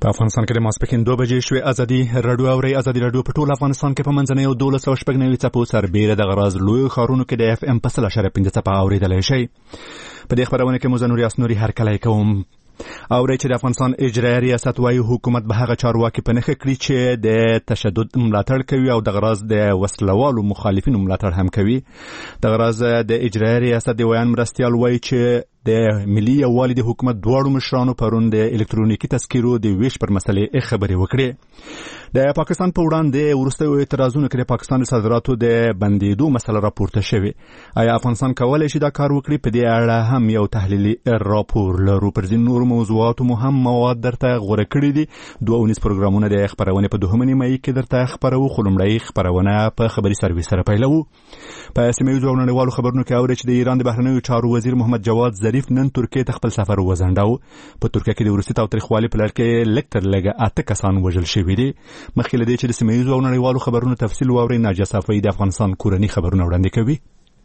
په افغانستان کې د ماسپښین 2 بجې شوې. ازادي رادیو اوري. ازادي رادیو په ټول افغانستان کې په منځنۍ 1290 څپو سربېره د غراز لوی ښارونو کې د FM په 0.5 څپه اورېدلی شي. په دې خبرونه کې مو نوري هرکلی کوم. اوري چې د افغانستان اجرایي ریاست وايي حکومت به هغه چارواکي په نښه کړي چې د تشدد ملاتړ کوي او د غراز د وسلوالو مخالفینو ملاتړ هم کوي. د غراز د اجرایي ریاست د ویان مرستیال وايي چې د ملي یووالي د حکومت دواړو مشرانو پرون د الکترونیکي تذکیرو د ویش پر مسلې خبرې وکړې. د پاکستان په وړاندې وروستیو اعتراضونو کې د پاکستان صادراتو د بندیدو مسله راپورته شوې. آیا افغانستان کولی شي دا کار وکړي؟ په دې اړه هم یو تحلیلي راپور لرو. پر ځینو نورو موضوعاتو مو هم مواد درته غوره کړي دي. 2 پروګرامونه د خبرونې په 2 نیمایي کې درته خبرو. خو لومړی خبرونه په خبري سرویس سره پیلوو. په سیمه‌ییزو او نړیوالو خبرونو کې اوري چې د ایران د بهرنیو چارو وزیر محمد جواد ظریف نن ترکیه ته خپل سفر وزنډاو. په ترکیه کې د وروستي تاوتریخوالي په لړ کې لکتر لګه 8 کسان وژل شوي دي. مخکې له دې چې د سیمه‌ییزو او نړیوالو خبرونو تفصیل واوري، ناجیه صافی د افغانستان کورنی خبرونه وړاندې کوي.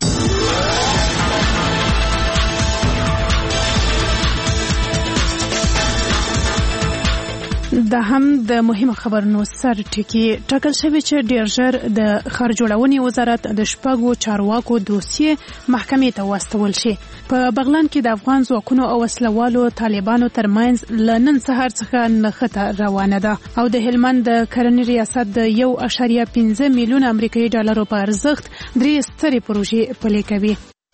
دا هم د مهمه خبرونو سر ټکی ټاکل شوی چې ډیر ژر د ښار جوړونې وزارت د شپږو چارواکو دوسیې محکمې ته واستول شي. په بغلان کې د افغان ځواکونو او وسلوالو طالبانو ترمنځ له نن سهار څخه نښته روانه ده او د هلمند د کرنې ریاست د 1.5 میلیون امریکایي ډالرو په ارزښت 3 سترې پروژې پلي کوي.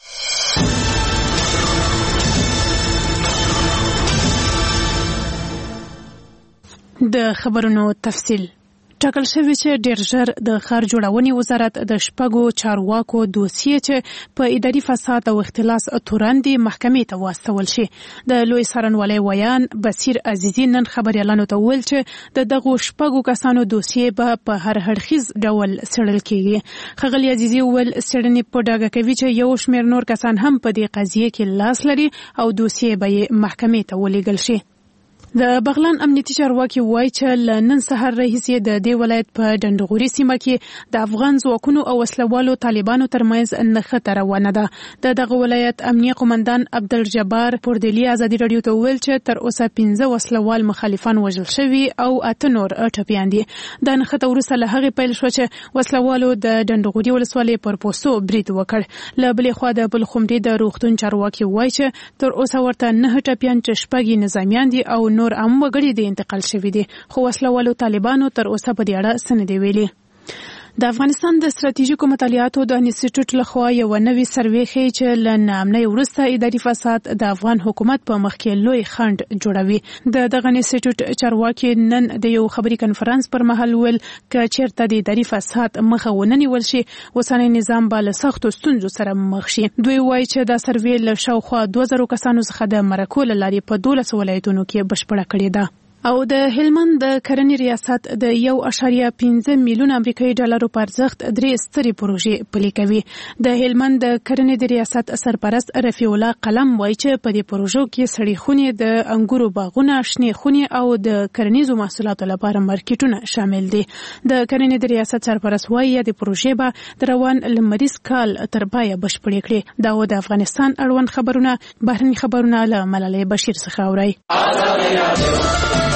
د خبرونو تفصیل ټاکل شوی چې ډیر ژر د ښار جوړونې وزارت د شپږو چارواکو دوسیې چې په اداري فساد او اختلاس تورندې محکمې ته واستول شي. د لوی څارنوالۍ ویان بصیر عزیزی نن خبریالانو ته وویل چې د دغو شپږو کسانو دوسیې به په هر هرخیز ډول څېړل کیږي. ښاغلي عزیزی وویل څېړنې په ډاګه کوي چې یو شمېر نور کسان هم په دې قضیې کې لاس لري او دوسیې به یې محکمې ته ولیږل شي. د بغلان امنیتي چارواکي وایي چې له نن سهار راهیسې د دې ولایت په ډنډغوري سیمه کې د افغان ځواکونو او وسلوالو طالبانو ترمنځ نښته روانه ده. د دغه ولایت امنیه قومندان عبدالجبار پوردلی ازادي رادیو ته وویل چې تر اوسه 15 وسلوال مخالفان وژل شوي او 8 نور ټپیان دي. د نښته وروسته له هغې پیل شوه چې وسلوالو د ډنډغوري ولسوالۍ پر پوستو برید وکړ. له بلې خوا د بلخمري د روغتون چارواکي وایي چې تر اوسه ورته 9 ټپیان چې 6 نظامیان دي او نور هم وګړي د انتقال شوي دي، خو وسلوالو طالبانو تر اوسه په دې اړه څه نه دي ویلي. د افغانستان د ستراتیژیکو مطالعاتو د انسټیټیوټ لخوا یو نوې سروې ښیي چې له ناامنۍ وروسته اداري فساد د افغان حکومت په مخ کې لوی خنډ جوړوي. د دغه انسټیټیوټ چارواکي نن د یو خبري کنفرانس پر مهال ویل که چیرته د اداري فساد مخه ونه نیول شي، اوسنی نظام به له سختو ستونزو سره مخ شي. دوی وایي چې دا سروې له شاوخوا 2000 کسانو څخه د مرکو له لارې په 12 ولایتونو کې بشپړه کړې ده. او د هلمند د کرنې ریاست د 1.5 میلیون امریکایي ډالرو په ارزښت 3 سترې پروژې پلي کوي. د هلمند د کرنې د ریاست سرپرست رفیع الله قلم وایي چې په دې پروژو کې سړې خونې، د انګورو باغونه، شنې خونې او د کرنیزو محصولاتو لپاره مارکیټونه شامل دي. د کرنې د ریاست سرپرست وایي د پروژې به د روان لمریز کال تر پایه بشپړې کړي. دا د افغانستان اړوند خبرونه بهرني خبرونه له ملالۍ بشیر څخه اورئ.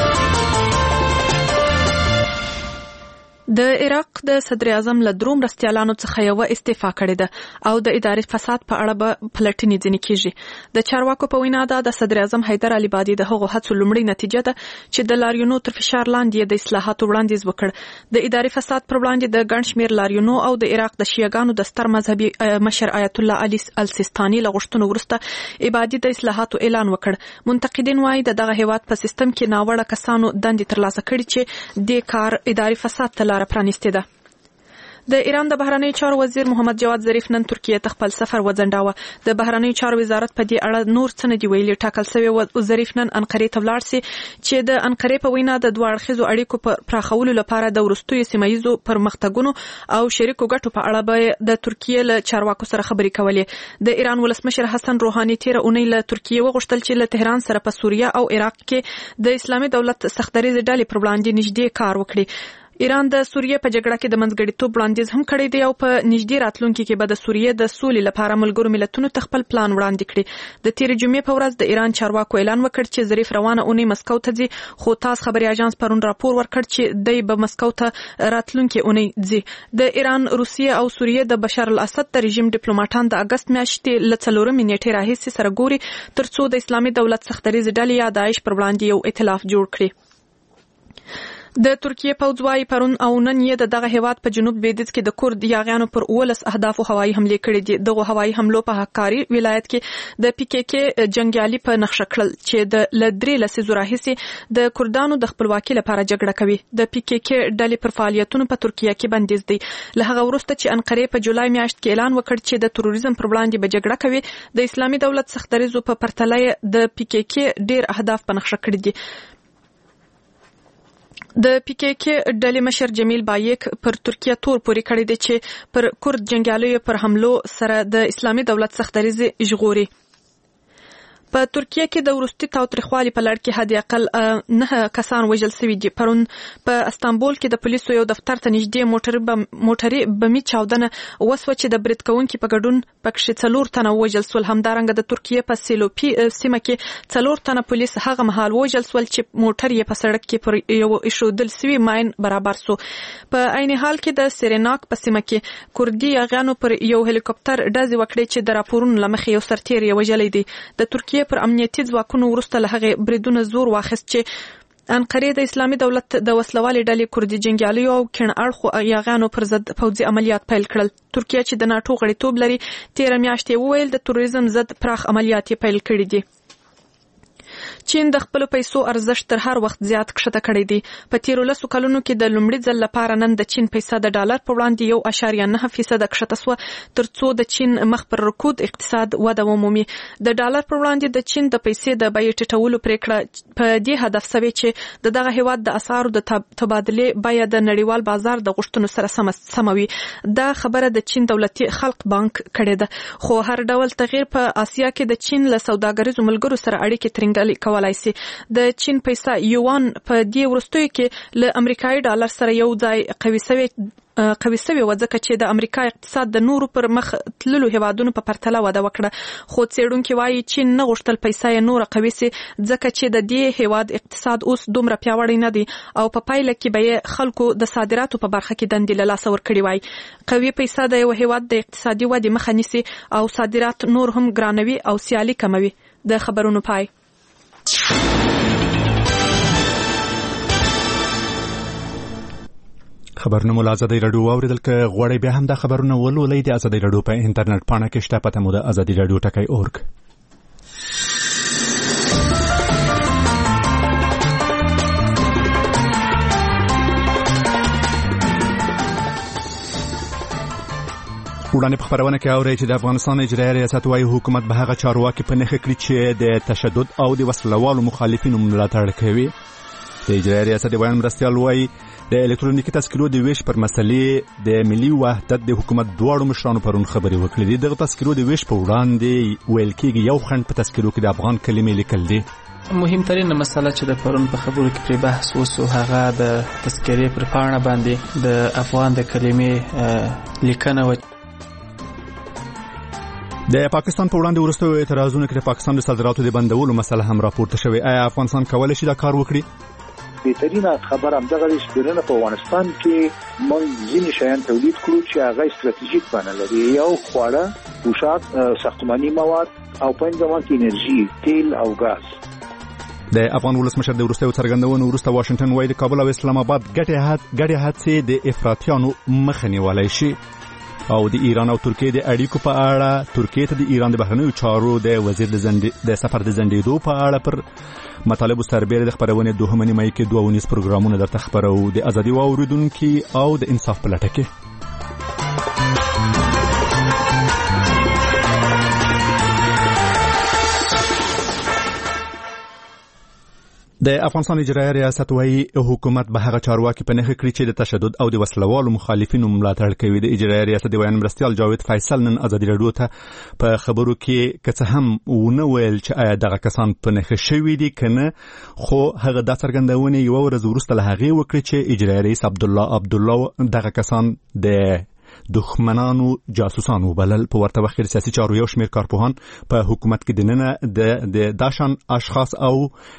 د عراق د صدر اعظم له درو مرستیالانو څخه یو استعفا کړې ده او د اداري فساد په اړه به پلټنې ځنې کیږي. د چارواکو په وینا د صدر اعظم حیدر علي بادي د هغو هڅو لومړی نتیجه ده چې د لاریونو تر فشار لاندې د اصلاحاتو وړاندیز وکړ. د اداري فساد پر وړاندې د ګڼ شمېر لاریونو او د عراق د شیعاګانو د ستر مذهبي مشر آیت الله علي السیستاني له غوښتنو وروسته عبادي د اصلاحاتو اعلان وکړ. منتقدین وایي د دغه هیواد په سیستم کې ناوړه کسانو دندې ترلاسه کړي چې د کار اداري فساد ته پرانیسته ده. د ایران د بهرنیو چارو وزیر محمد جواد ظریف نن ترکیه ته خپل سفر وځنډاوه. د بهرنیو چارو وزارت په دې اړه نور څه نه دی ویلي. ټاکل شوی و ظریف نن انقرې ته ولاړ سي چې د انقرې په وینا د دوه اړخیزو اړیکو په پراخولو لپاره د وروستیو سیمه‌ییزو پرمختګونو او شریکو ګټو په اړه به د ترکیه له چارواکو سره خبرې کولې. د ایران ولسمشر حسن روحاني تیر اونۍ له ترکیه وغوښتل چې له تهران سره په سوریه او عراق کې د اسلامي دولت سختدریز ډلې پر وړاندې نږدې کار وکړي. ایران د سوریه په جګړه کې د منځګړیتوب وړاندیز هم کړی دی او په نږدې راتلونکي کې به د سوریه د سولې لپاره ملګرو ملتونو ته خپل پلان وړاندې کړي. د تیر جمعې په ورځ د ایران چارواکو اعلان وکړ چې ظریف روانه اونۍ مسکو ته ځي، خو تاس خبري اژانس پرون راپور ورکړ چې دی به مسکو ته راتلونکي اونۍ ځي. د ایران، روسیه او سوریه د بشار الاسد د رژیم ډیپلوماټان د اگست میاشتې له 4 نیټې راهیسې سره ګوري ترڅو د اسلامي دولت سختریز ډلې یا داعش پر وړاندې یو ائتلاف جوړ کړي. د ترکیه پوځ وايي پرون او نن یې دغه هیواد په جنوب لویدیځ کې د کورد یاغیانو پر 19 اهدافو هوایي حمله کړې دي. دغه هوایي حملو په حکاري ولایت کې د پی کې کې جنگیالي په نقشه کړل چې د لدري لسیزو راهیسې د کردانو د خپلواکۍ لپاره جګړه کوي. د پی کې کې ډلې پر فعالیتونو په ترکیه کې بندیز دي. له هغه وروسته چې انقره په جولای میاشت کې اعلان وکړ چې د تروریزم پر وړاندې به جګړه کوي، د اسلامي دولت سختریزو په پرتله د پی کې کې ډیر اهداف په نقشه کړی دي. د پی کې کې ډلې مشر جمیل بایک پر ترکیه تور پوري کړی دی چې پر کورد جنگیالیو پر حملو سره د اسلامي دولت سختریز ژغوري. په ترکیه کې د وروستي تاوتریخوالي په لړ کې حد اقل 9 کسان وژل شوي دي. پرون په استانبول کې د پولیسو یو دفتر ته نږدې موټري بمي چاودنه وسوه چې د برید کوونکو په ګډون پکښې 4 تنه وژل شول. همدارنګه د ترکیه په سیلوپي سیمه کې 4 تنه پولیس هغه مهال وژل شول چې موټر یې په سړک کې پر یو ایښودل شوی ماین برابر شو. په عین حال کې د سریناک په سیمه کې کوردي یاغیانو پر یو هلیکوپټر ډزې وکړې چې د راپورونو لمخې یو سرتیر یې وژلی دی. د ترکیه پر امنیتي ځواکونو وروسته له هغه بریدونه زور واخیست چې انقره د اسلامي دولت د وسلوالې ډلې کوردي جنگیالیو او کڼ اړخو یاغیانو پر ضد پوځي عملیات پیل کړل. ترکیه چې د ناتو غړیتوب لري 13 میاشتې وویل د تروریزم ضد پراخ عملیات پیل کړي دي. چین د خپل پیسو ارزښت تر هر وخت زیات کښته کړی دی. په تیرو 10 کلونو کې د لومړي ځل لپاره نن د چین پیسه د ډالر په وړاندې 1.9% کښته شوه ترڅو د چین مخ پر رکود اقتصاد وده ومومي. د ډالر پر وړاندې د چین د پیسې د بیې ټیټولو پریکړه په دې هدف شوې چې دغه هیواد د اسعارو د تبادله بیه د نړیوال بازار د غوښتنو سره سموي. دا خبره د چین دولتي خلق بانک کړې ده. خو هر ډول تغییر په آسیا کې د چین له سوداګریزو ملګرو سره اړیکې ترنګل کولای شي. د چین پیسه یوان په دې وروستیو کې له امریکایي ډالر سره یو ځای قوي شوی و ځکه چې د امریکا اقتصاد د نورو پر مخ تللو هیوادونو په پرتله وده وکړه. خو څېړونکي وایي چین نه غوښتل پیسه یې نور قوي شي ځکه چې د دې هیواد اقتصاد اوس دومره پیاوړی نه دی او په پایله کې به خلکو د صادراتو په برخه کې دندې له لاسه ورکړي وای. قوي پیسه د یو هیواد د اقتصادي ودې مخه نیسي او صادرات نور هم ګرانوي او سیالي کموي. د خبرونو پای. خبرونه مو له ازادي رادیو واوریدل که غواړئ بیا هم دا خبرونه ولولئ د ازادي رادیو په انټرنیټ پاڼه کې شته، پته مو د ازادي رادیو .org. وړاندې په خبرونه کې اورئ چې د افغانستان اجرایي ریاست وايي حکومت به هغه چارواکي په نښه کړي چې د تشدد او د وسلوالو مخالفینو ملاتړ کوي. د اجرایي ریاست د بیان مرستیال وايي د الکترونیکي تذکرو د ویش پر مسلې د ملي وحدت د حکومت دواړو مشرانو پرون خبرې وکړې دي. دغه تذکرو د ویش په وړاندې ویل کېږي یو خنډ په تذکرو کې د افغان کلمې لیکل دي. مهمترین مسله چې د پرون په خبرو کې پر بحث وسو هغه د تذکرې پر پاڼه باندې د افغان د کلمې لیکنه و. د پاکستان په وړاندې ورستو اعتراضونه کې د پاکستان د صادراتو د بندولو مسله هم راپورته شوې. آیا افغانستان کولی شي دا کار وکړي؟ بهترینه خبر هم دغه چې په افغانستان کې موږ ځینې شیان تولید کړو چې هغه ستراتیژیک بڼه لري. یو خواړه، پوشاک، ساختماني مواد او په ځوان کې انرژي، تیل او غاز. د افغان ولسمشر د وروستیو څرګندونو وروسته واشنگټن وايي د کابل او اسلام آباد ګډې هڅې د افراطیانو مخه نیولای شي. او د ایران او ترکیه د اړیکو په اړه ترکیه ته د ایران د بهرنیو چارو د وزیر د سفر د ځنډېدو په اړه پر مطالبو سربېره د خبرونې دوهمه نیمایي کې 2 پروګرامونه درته خبرو د ازادي واوریدونکو او د انصاف په لټه کې. د افغانستان اجرایي ریاست وايي حکومت به هغه چارواکي په نښه کړي چې د تشدد او د وسلوالو مخالفینو ملاتړ کوي. د اجرایي ریاست د ویان مرستیال جاوید فیصل نن ازادي راډیو ته په خبرو کې که څه هم ونه ویل چې آیا دغه کسان په نښه شوي دي کنه، خو هغه دا څرګندونه یو ورځ وروسته له هغې وکړي چې اجرایي رئیس عبدالله دغه کسان د دښمنانو جاسوسانو بلل. په ورته وخت کې سیاسي چارو یو شمېر کارپوهان په حکومت کې دننه د داشان اشخاص او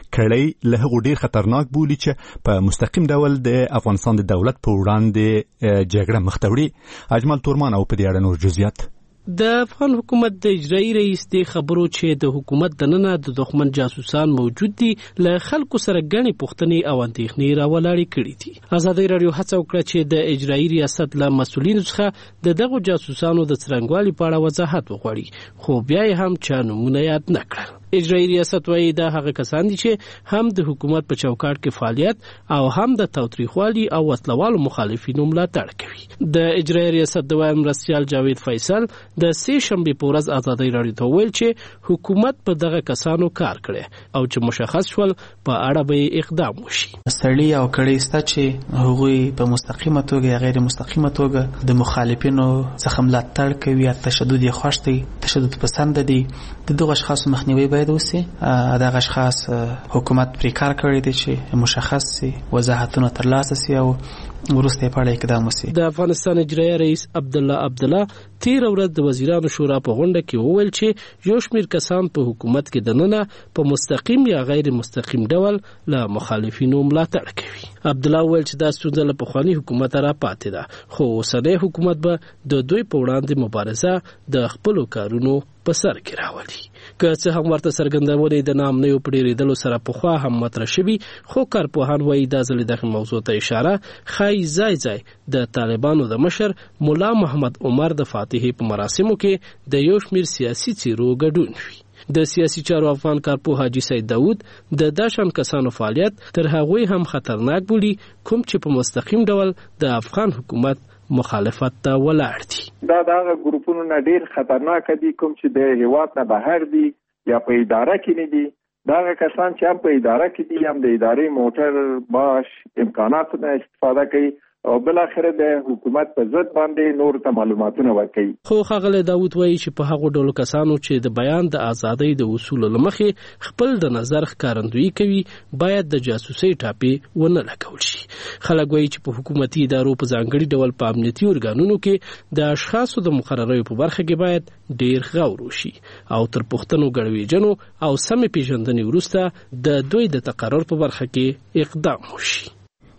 کړۍ له هغو ډیر خطرناک بولي چې په مستقیم ډول د افغانستان د دولت په وړاندې جګړه مخ ته وړي. اجمل تورمان او په دې اړه نور جزئیات. د افغان حکومت د اجرایي رئیس د خبرو چې د حکومت دننه د دښمن جاسوسان موجود دي له خلکو سره غني پوښتنې او اندېښنې راولاړې کړې دي. ازادي راډیو هڅه وکړه چې د اجرایي ریاست له مسؤلینو څخه د دغو جاسوسانو د څرنګوالي په اړه وضاحت وغواړي، خو بیا یې هم چا نومونه یاد نه کړل. اجرایي ریاست وايي دا هغه کسان دي چې هم د حکومت په چوکاټ کې فعالیت او هم د تاوتریخوالي او وسلوالو مخالفینو ملاتړ کوي. د اجرایي ریاست د ویان مرستیال جاوید فیصل د سې شنبې په ورځ ازادي راډیو ته ویل چې حکومت په دغه کسانو کار کړي او چې مشخص شول په اړه به اقدام وشي. سړی او کړي ستا چې هغوی په مستقیمه توګه یا غیر مستقیمه توګه د مخالفینو څخه ملاتړ کوي یا تشدد یې خوښ دی، تشدد پسند دي، دغه اشخاص مخنیوي باید وشي. دغه اشخاص حکومت پرې کار کړی دی چې مشخص سي، وضاحتونه ترلاسه سي او ورسته په اړه اقدام وشي. د افغانستان اجرایي رئیس عبدالله تیر ورځ د وزیرانو شورا په غونډه کې وویل چې یو شمېر کسان په حکومت کې دننه په مستقیم یا غیر مستقیم ډول له مخالفینو ملاتړ کوي. عبدالله وویل چې دا ستونزه له پخواني حکومت را پاتې ده، خو اوسنی حکومت به د دوی په وړاندې مبارزه د خپلو کارونو په سر کې راولي. که څه هم ورته څرګندونې د نامنیو په ډېرېدلو سره پخوا هم مطرح شوي، خو کارپوهان وایي دا ځل دغه موضوع ته اشاره ښایي ځای د طالبانو د مشر ملا محمد عمر د فاتحې په مراسمو کې د یو شمېر سیاسي څیرو ګډون وي. د سیاسي چارو افغان کارپوه حاجي سید داود د داشان کسانو فعالیت تر هغوی هم خطرناک بولي کوم چې په مستقیم ډول د افغان حکومت مخالفت ته ولاړ دي. دا دغه ګروپونو نه ډیر خطرناک دي کوم چې د هیواد نه بهر دي یا په اداره کې نه دي. دغه کسان چې هم په اداره کې دي هم د ادارې موټر باش امکاناتو نه استفاده کوي او بل اخر د حکومت په ضد باندې نور ته معلوماتونه ورکوي. خو ښاغلی داود وایي چې په هغو ډولو کسانو چې د بیان د ازادۍ د اصولو له مخې خپل د نظر ښکارندویي کوي باید د جاسوسۍ ټاپې ونه لګول شي. خلک وایي چې په حکومتي ادارو په ځانګړي ډول په امنیتي ارګانونو کې د اشخاصو د مقرریو په برخه کې باید ډیر غور وشي او تر پوښتنو ګډوډېجنو او سمې پیژندنې وروسته د دوی د تقرر په برخه کې اقدام وشي.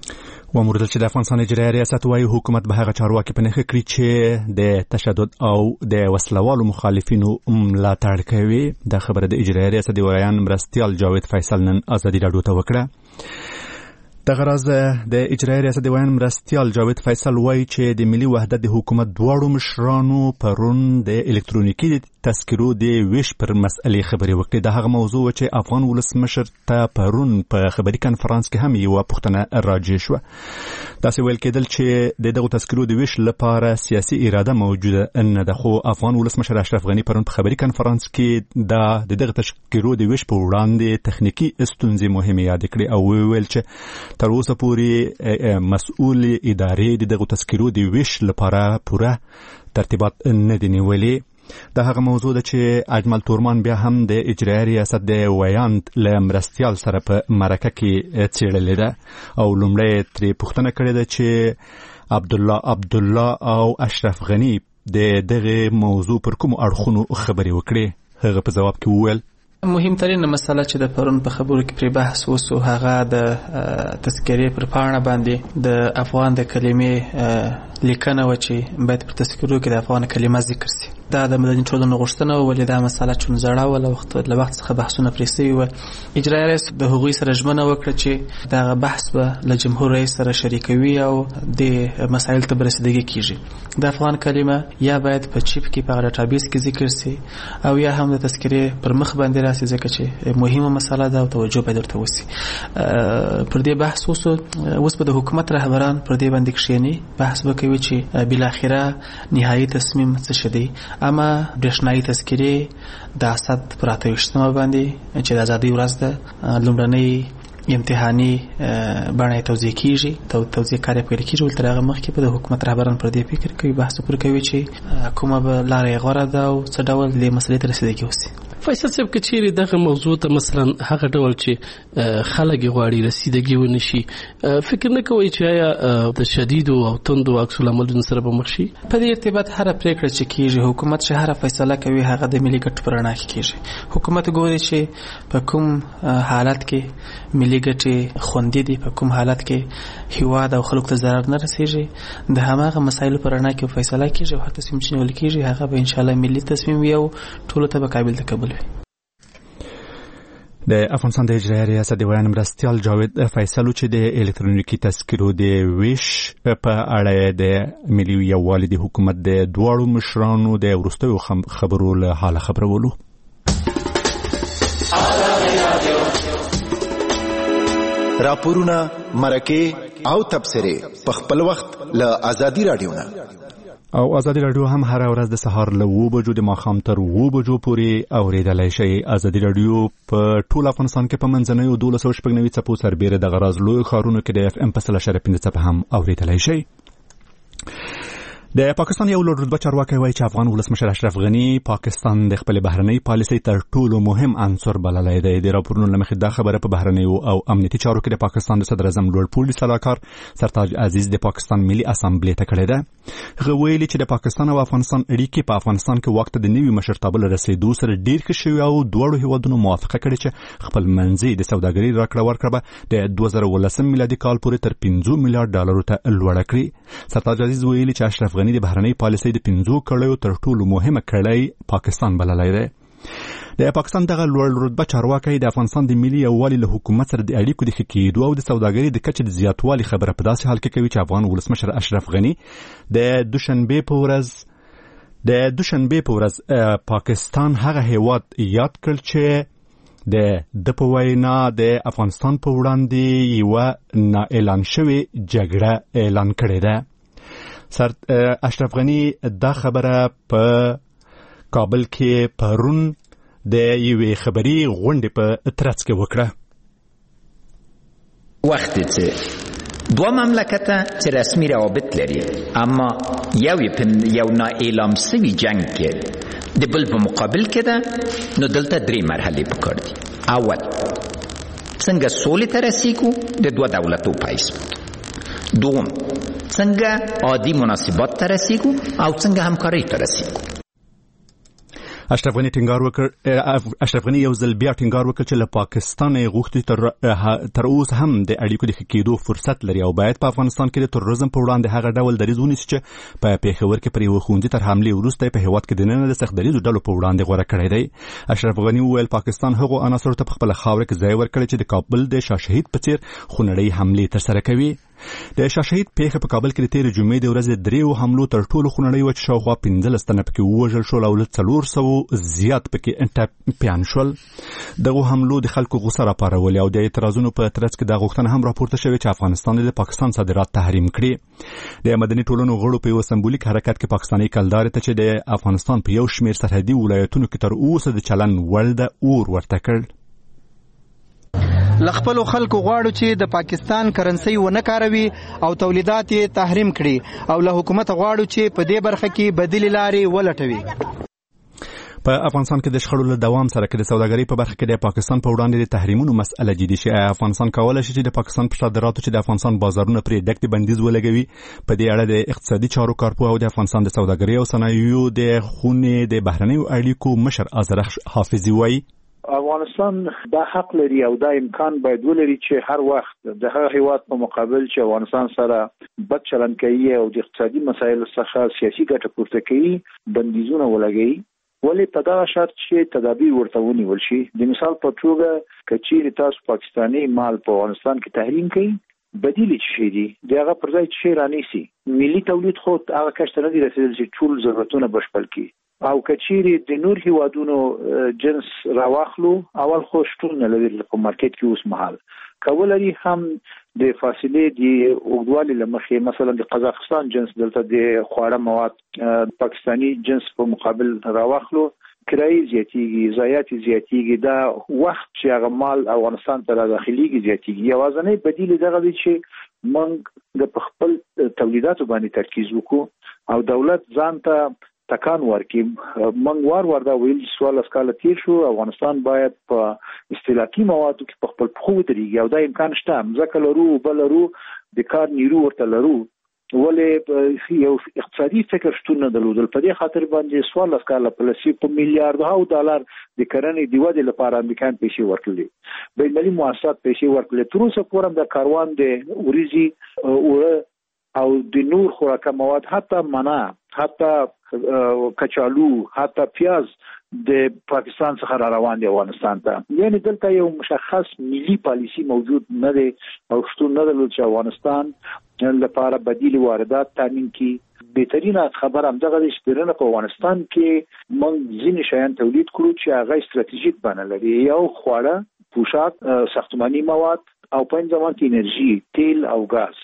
وموردل چې د افغانستان اجرایي ریاست وايي حکومت به هغه چارواکي په نښه کړي چې د تشدد او د وسلوالو مخالفینو ملاتړ کوي. دا خبره د اجرایي ریاست د ویان مرستیال جاوید فیصل نن ازادي راډیو ته وکړه. دغه راز د اجرایي ریاست د ویان مرستیال جاوید فیصل وايي چې د ملي وحدت د حکومت دواړو مشرانو پرون د الکترونیکي تذکرو د ویش پر مسئلې خبرې وکړې. د هغه موضوع چې افغان ولسمشر ته پرون په خبري کنفرانس کې هم یو پوښتنه راجع شوه. داسې ویل کېدل چې دغه تذکرو د ویش لپاره سیاسي اراده موجوده نه ده، خو افغان ولسمشر اشرف غني پرون په خبري کنفرانس کې دغه تذکرو د ویش په وړاندې تخنیکی ستونزې مهمه یاد کړې او ویل چې تر اوسه پورې مسؤل ادارې دغه تذکرو د ویش لپاره پوره ترتیبات نه دي نیولې. دا هغه موضوع ده چې اجمل تورمان بیا هم د اجرایي ریاست د ویان له مرستیال سره په مرکه کې څېړلې ده او لومړی ترې پوښتنه کړې ده چې عبدالله او اشرف غني د دغه موضوع پر کوم اړخونو خبرې وکړې. هغه په جواب کې وویل مهمترین مسله چې د پرون په خبرو کې پرې بحث وسو هغه د تذکرې پر پاڼه باندې د افغان د کلمې لیکنه و چې باید پر تذکرو کې د افغان کلمه ذکر شي. دا د مدني ټولنې غوښتنه ولې دا مسله چون زړه ولا له وخت څخه بحثونه پرې شوي وو. اجرایي رئیس د هغوی سره ژمنه وکړه چې دا بحث به له جمهور رئیس سره شریکوي او د مسایل ته برسېدګي کیږي. د افغان کلمه یا باید په چیپ کې په ډیټابیس کې ذکر شي او یا هم د تذکرې پر مخ باندې راسي ځکه چې مهمه مسله ده او توجه باید ورته وشي. پر دې بحث اوس به د حکومت رهبران پر دې باندې کښېني بحث وکوي چې بالاخره نهایي تصمیم څه شي. اما برېښنایي تذکرې د اسد پر 28 باندې چې د ازادۍ ورځ ده لومړنۍ امتحاني باندې توضیح کیږي توضیح کار پیل کیږي ول ترغه مخکې په حکومت رهبران پر دې فکر کوي بحث پر کوي چې کومه به لارې غوړه ده او څه ډول د مسلې تر رسیدګي وسی. فیصل صاحب کچېری دغه موضوع ته مثلا هغه ډول چې خلک غواړي رسیدګي ونشي فکر نه کوي چې آیا د شدید او توندو عکس العملونو سره به مخ شي. په دې ارتباط هر پریکړه چې کیږي حکومت چې هر فیصله کوي هغه د ملي ګټو پر اړه کیږي. حکومت ګوري چې په کوم حالت کې ملي ګټې خوندې دي په کوم حالت کې هیواد او خلکو ته ضرر نه رسیږي د هماغه مسایلو پر اړه کې فیصله کیږي او هر تصمیم چې نیول کیږي هغه به ان شاء الله ملي تصمیم وي او ټول ته به قابل تقبل وي. د افغانستان د اجرایي ریاست د ویان مرستیال جاوید فیصل چې د الکترونیکي تذکرو د ویش په اړه د ملي یووالي د حکومت د دواړو مشرانو د وروستیو خبرو له حاله خبرولو. راپورونه مرکه او تبصره په خپل وخت له ازادي رادیو نه او ازادي رادیو هم هر ورځ د سهار له 9 بجو د ماښام تر 9 بجو پورې اوریدلای شئ. ازادي رادیو په ټول افغانستان کې په منځنوي 1290 څپو سربېره د غراز لوی ښارونو کې د FM په 100.5 څپه هم اوریدلای شئ. د پاکستان یو لوړ رتبه چارواکي وایي چې افغان ولسمشر اشرف غني پاکستان د خپل بهرنۍ پالیسۍ تر ټولو مهم عنصر بللی دی. د راپورونو له مخې دا خبره په بهرنیو او امنیتي چارو کې د پاکستان د صدر اعظم لوړ پوړي سلاکار سرتاج عزیز د پاکستان ملي اسامبلې ته کړې ده. هغه ویلي چې د پاکستان او افغانستان اړیکې په افغانستان کې وخت د نوي مشرتابه له رسېدو سره ډېر ښه شوي او دواړو هیوادونو موافقه کړې چې خپل منځي د سوداګرۍ راکړه ورکړه به د 2019 میلادي کال پورې تر $5 میلیارډ ته لوړه کړي. سرتاج عزیز ویلي چې اشرف غني د بهرنۍ پالیسۍ د 5 کړیو تر ټولو مهمه کړی پاکستان بللی دی. د پاکستان دغه لوړ رتبه چارواکي د افغانستان د ملي یووالي له حکومت سره د اړیکو د ښه کېدو او د سوداګرۍ د کچې د زیاتوالي خبره په داسې حال کې کوي چې افغان ولسمشر اشرف غني د دوشنبه په ورځ پاکستان هغه هیواد یاد کړ چې د په وینا د افغانستان په وړاندې یو نا اعلان شوی جګړه اعلان کړې ده. اشرف غني دا خبره په کابل کې پرون د یوې خبري غونډې په ترڅ کې وکړه. وخت چې دوه مملکته چې رسمي روابط لري اما یو نا اعلان شوی جنگ کې د بل په مقابل کې ده نو دلته 3 مرحلې پکار دي. اول څنګه سولې ته رسیږو د دوه دولتو پایس. دوم څنګه عادي مناسبات ته رسیږو او څنګه همکارۍ ته رسیږو. اشرف غني یو ځل بیا ټینګار وکړ چې له پاکستان غوښتي تر اوس هم د اړیکو د ښه کېدو فرصت لري او باید په افغانستان کې د تروریزم په وړاندې هغه ډول دریځ ونیسي چې په پېښور کې پر یو ښوونځي تر حملې وروسته په هېواد کې دننه د سخت دریځو ډلو په وړاندې غوره کړی دی. اشرف غني وویل پاکستان هغو عناصرو ته په خپله خاوره کې ځای ورکړی چې د کابل د شاه شهید په څېر خونړۍ حملې ترسره کوي. د شاه شهید پیښه په کابل کې د تېرې جمعې د ورځې 3 حملو تر ټولو خونړۍ وه چې شاوخوا 15 تنه پکې ووژل شول او له 400 زیات پکې ټپیان شول. دغو حملو د خلکو غوسه راپارولې او د اعتراضونو په ترڅ کې دا غوښتنه هم راپورته شوې چې افغانستان د پاکستان صادرات تحریم کړي. د مدني ټولنو غړو په یو سمبولیک حرکت کې پاکستاني کلدارې ته چې د افغانستان په یو شمېر سرحدي ولایتونو کې تر اوسه د چلن وړ ده اور ورته کړ. لخپلو خلکو غواړو چې د پاکستان کرنسي ونه کاروي او تولیدات یې تحریم کړي او له حکومت غواړو چې په دې برخه کې بدیل لارې ولټوي. په افغانستان کې د شخړو له دوام سره کې د سوداګرۍ په برخه کې د پاکستان په وړاندې د تحریمونو مسأله جدي شي. افغانستان کولای شي چې د پاکستان په صادراتو چې د افغانستان بازارونه پرې ډک دي بندیز ولګوي. په دې اړه د اقتصادي چارو کارپوه او د افغانستان د سوداګرۍ او صنایعو د خونې د بهرنیو اړیکو مشر آذر حافظي وایي افغانستان دا حق لري او دا امکان باید ولري چې هر وخت د هغه هیواد په مقابل چې افغانستان سره بد چلند کوي او د اقتصادي مسایلو څخه سیاسي ګټه پورته کوي بندیزونه ولګوي. ولی په دا شرط چې تدابیر ورته ونیول شي. د مثال په توګه کچېرې تاسو پاکستاني مال په افغانستان کې تحریم کړئ بدیل شي دي دغه پر ځای چې رانیسي ملي تولید خو هغه کښته نه دي رسیدل چې ټول ضرورتونه بشپړ کړي او کچېرې د نور هیوادونو جنس راواخلو اول خو شتون نه لري په مارکیټ کې اوس مهال کولري هم د فاصلې دی اوږدوالي لمخې مثلا د قزاقستان جنس دلته د خواړه مواد پاکستاني جنس په مقابل راواخلو کرایي زیاتیږي، ضایعات زیاتیږي، دا وخت چې هغه مال افغانستان ته داخليږي زیاتیږي. یوازینی بدیل دغه دی چې موږ د خپل تولیداتو باندې ترکیز وکړو او دولت ځان ته تکان ورکړي. موږ ور دا ویل سوال اسکاله تیر شو، افغانستان باید په استهلاکي موادو کې په خپل پخو ودرېږي او دا امکان شته. ځکه لرو بلرو د کار نیرو ورته لرو، ولې یو اقتصادي فکر شتون نه درلودل. په دې خاطر باندې سوال اسکاله پالیسي په میلیارډو ډالر د کرنې د ودې لپاره امریکایان پیسې ورکړي، بینالمللي مؤسسات پیسې ورکړي. تر اوسه پورې د کاروان د وریجې او د نور خوراکي مواد، حتی منا، حتی کچالو، حتی پیاز د پاکستان څخه را روان دي افغانستان ته. یعنی دلته یو مشخص ملي پالیسي موجود نه دی او شتون نه درلود چې افغانستان لپاره بدیل واردات تامین کړي. بهترینه خبر هم دغه د شپرنه په افغانستان کې موږ ځینې شیان تولید کړو چې هغه ستراتیژیک بڼه لري، یو خواړه، پوشاک، ساختماني مواد او په ځوان کې انرژي، تیل او غاز.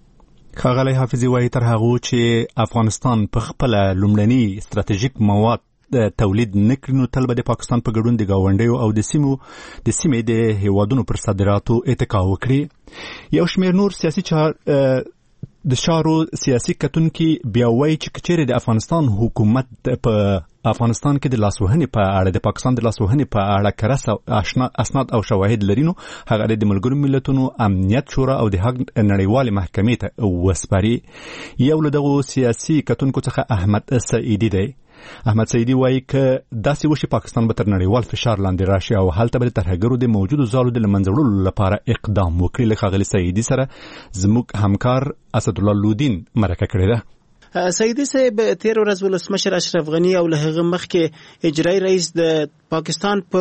ښاغلی حافظي وایي تر هغه چې افغانستان په خپل لومړني ستراتیژیک مواد تولید نکړي نو تل به د پاکستان په ګډون د گاونډیو او د سیمې د هیوادونو پر صادراتو اتکا وکړي. یو شمېر نور سیاسي د چارو سیاسي کتونکي بیا وایي چې کچېرې د افغانستان حکومت په افغانستان کې د لاسوهنې په اړه د پاکستان د لاسوهنې په اړه کره اسناد او شواهد لري، نو هغه د ملګرو ملتونو امنیت شورا او د حق نړیوالې محکمې ته وسپاري. یو له دغو سیاسي کتونکو څخه احمد سعیدي دی. احمد سعیدي وایي که داسې وشي پاکستان به تر نړیوال فشار لاندې راشي او هلته به د ترهګرو د موجودو ځالو د له منځه وړلو لپاره اقدام وکړي. له ښاغلي سعیدي سره زموږ همکار اسدالله لودین مرکه کړې ده. سعیدي صاحب، تیر ورځ ولسمشر اشرف غني او له هغه مخکې اجرایي رئیس د پاکستان په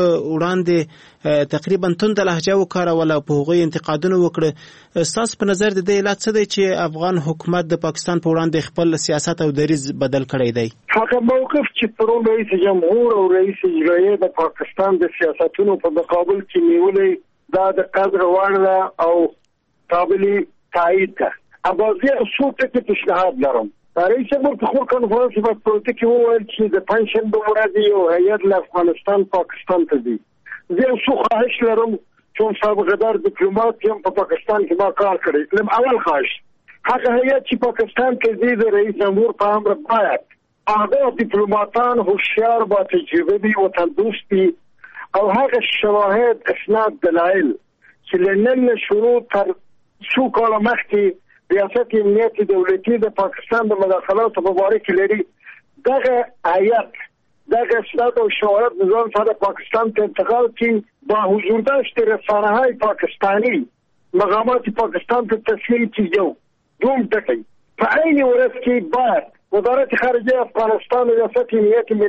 وړاندې تقریبا تند لهجه وکاروله او په هغوی انتقادونه وکړه. ستاسو په نظر د دې علت څه دی چې افغان حکومت د پاکستان په وړاندې خپل سیاست او دریځ بدل کړی دی؟ هغه موقف چې پرون رئیس جمهور او رئیس اجرایي د پاکستان د سیاستونو په مقابل کې نیولې دا د قدر وړ او قابل تایید ده. اوازې څو ټکي پیشنهاد لرم. رئیس جمهور په خپل کنفرانس په پروتو کې وویل چې د پنځشنبه ورځ یو هیئت له افغانستان پاکستان ته ځي. زه څو خواهش لرم چې سابقه‌دار ډیپلوماټ یم په پاکستان کې ما کار کړی. لم اول خواهش هغه هیئت چې پاکستان کې ځي د رئیس جمهور په امر باید هغه ډیپلوماټان هوښیار با تجربه وي، وطن دوست وي او هغه شواهد، اسناد، دلایل چې لنن شروع تر څو کاله مخکې ریاست امنیت دولتي د پاکستان د مداخلاتو په باره کې لري، دغه هیئت دغه اسناد او شواهد ځان سره پاکستان ته انتقال کړي، با حضور داشت رسانه‌های پاکستانی مقامات پاکستان ته تسلیم کړي. دوم ټکی په عین ورځ کې باید وزارت خارجه افغانستان او ریاست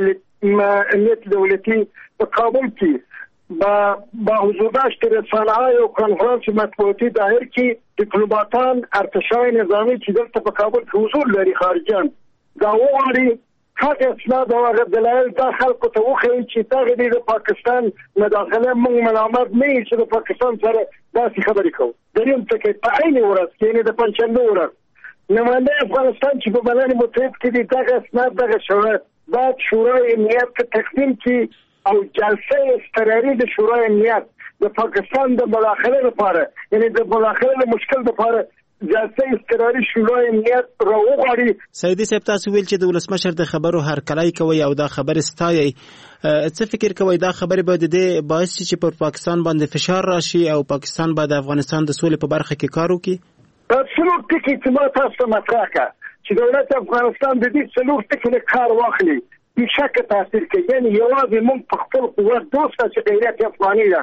امنیت دولتي په کابل کې با حضور داشت رسانه‌های او کنفرانس مطبوعاتی دایر کې ډیپلوماټان، ارتشای نظامی چې دلته په کابل کې حضور لري خارجيان دا وغواړي هغه اسناد او هغه دلایل د خلکو ته وښیي چې دغه د پاکستان مداخله موږ ملامت نه یو چې د پاکستان سره داسې خبرې کوو. دریم ټکی په عین ورځ کې د پنځشنبه ورځ نماینده افغانستان چې په بلنې متحد کې دي دغه اسناد دغه شواهد باید شورای امنیت ته تقدیم کړي او جلسه اضطراري د شورای امنیت د پاکستان د مداخله لپاره، یعنی د مداخله د مشکل لپاره جلسه اضطراري شورای امنیت راوغواړي. سعیدي صاحب، تاسو ویل چې د ولسمشر د خبرو هرکلی کوي او دا خبرې ستایي. څه فکر کوي دا خبرې به د دې باعث چې پر پاکستان باندې فشار راشي او پاکستان به د افغانستان د سولې په برخه کې کار وکړي؟ څلور ټکي چې ما تاسو ته مطرح کړه چې دولت افغانستان د دې څلور ټکي نه کار واخلي بشک تاثیر کوي. یعنی یوازې موږ په خپل قوت دوسته چې غیرت افغاني ده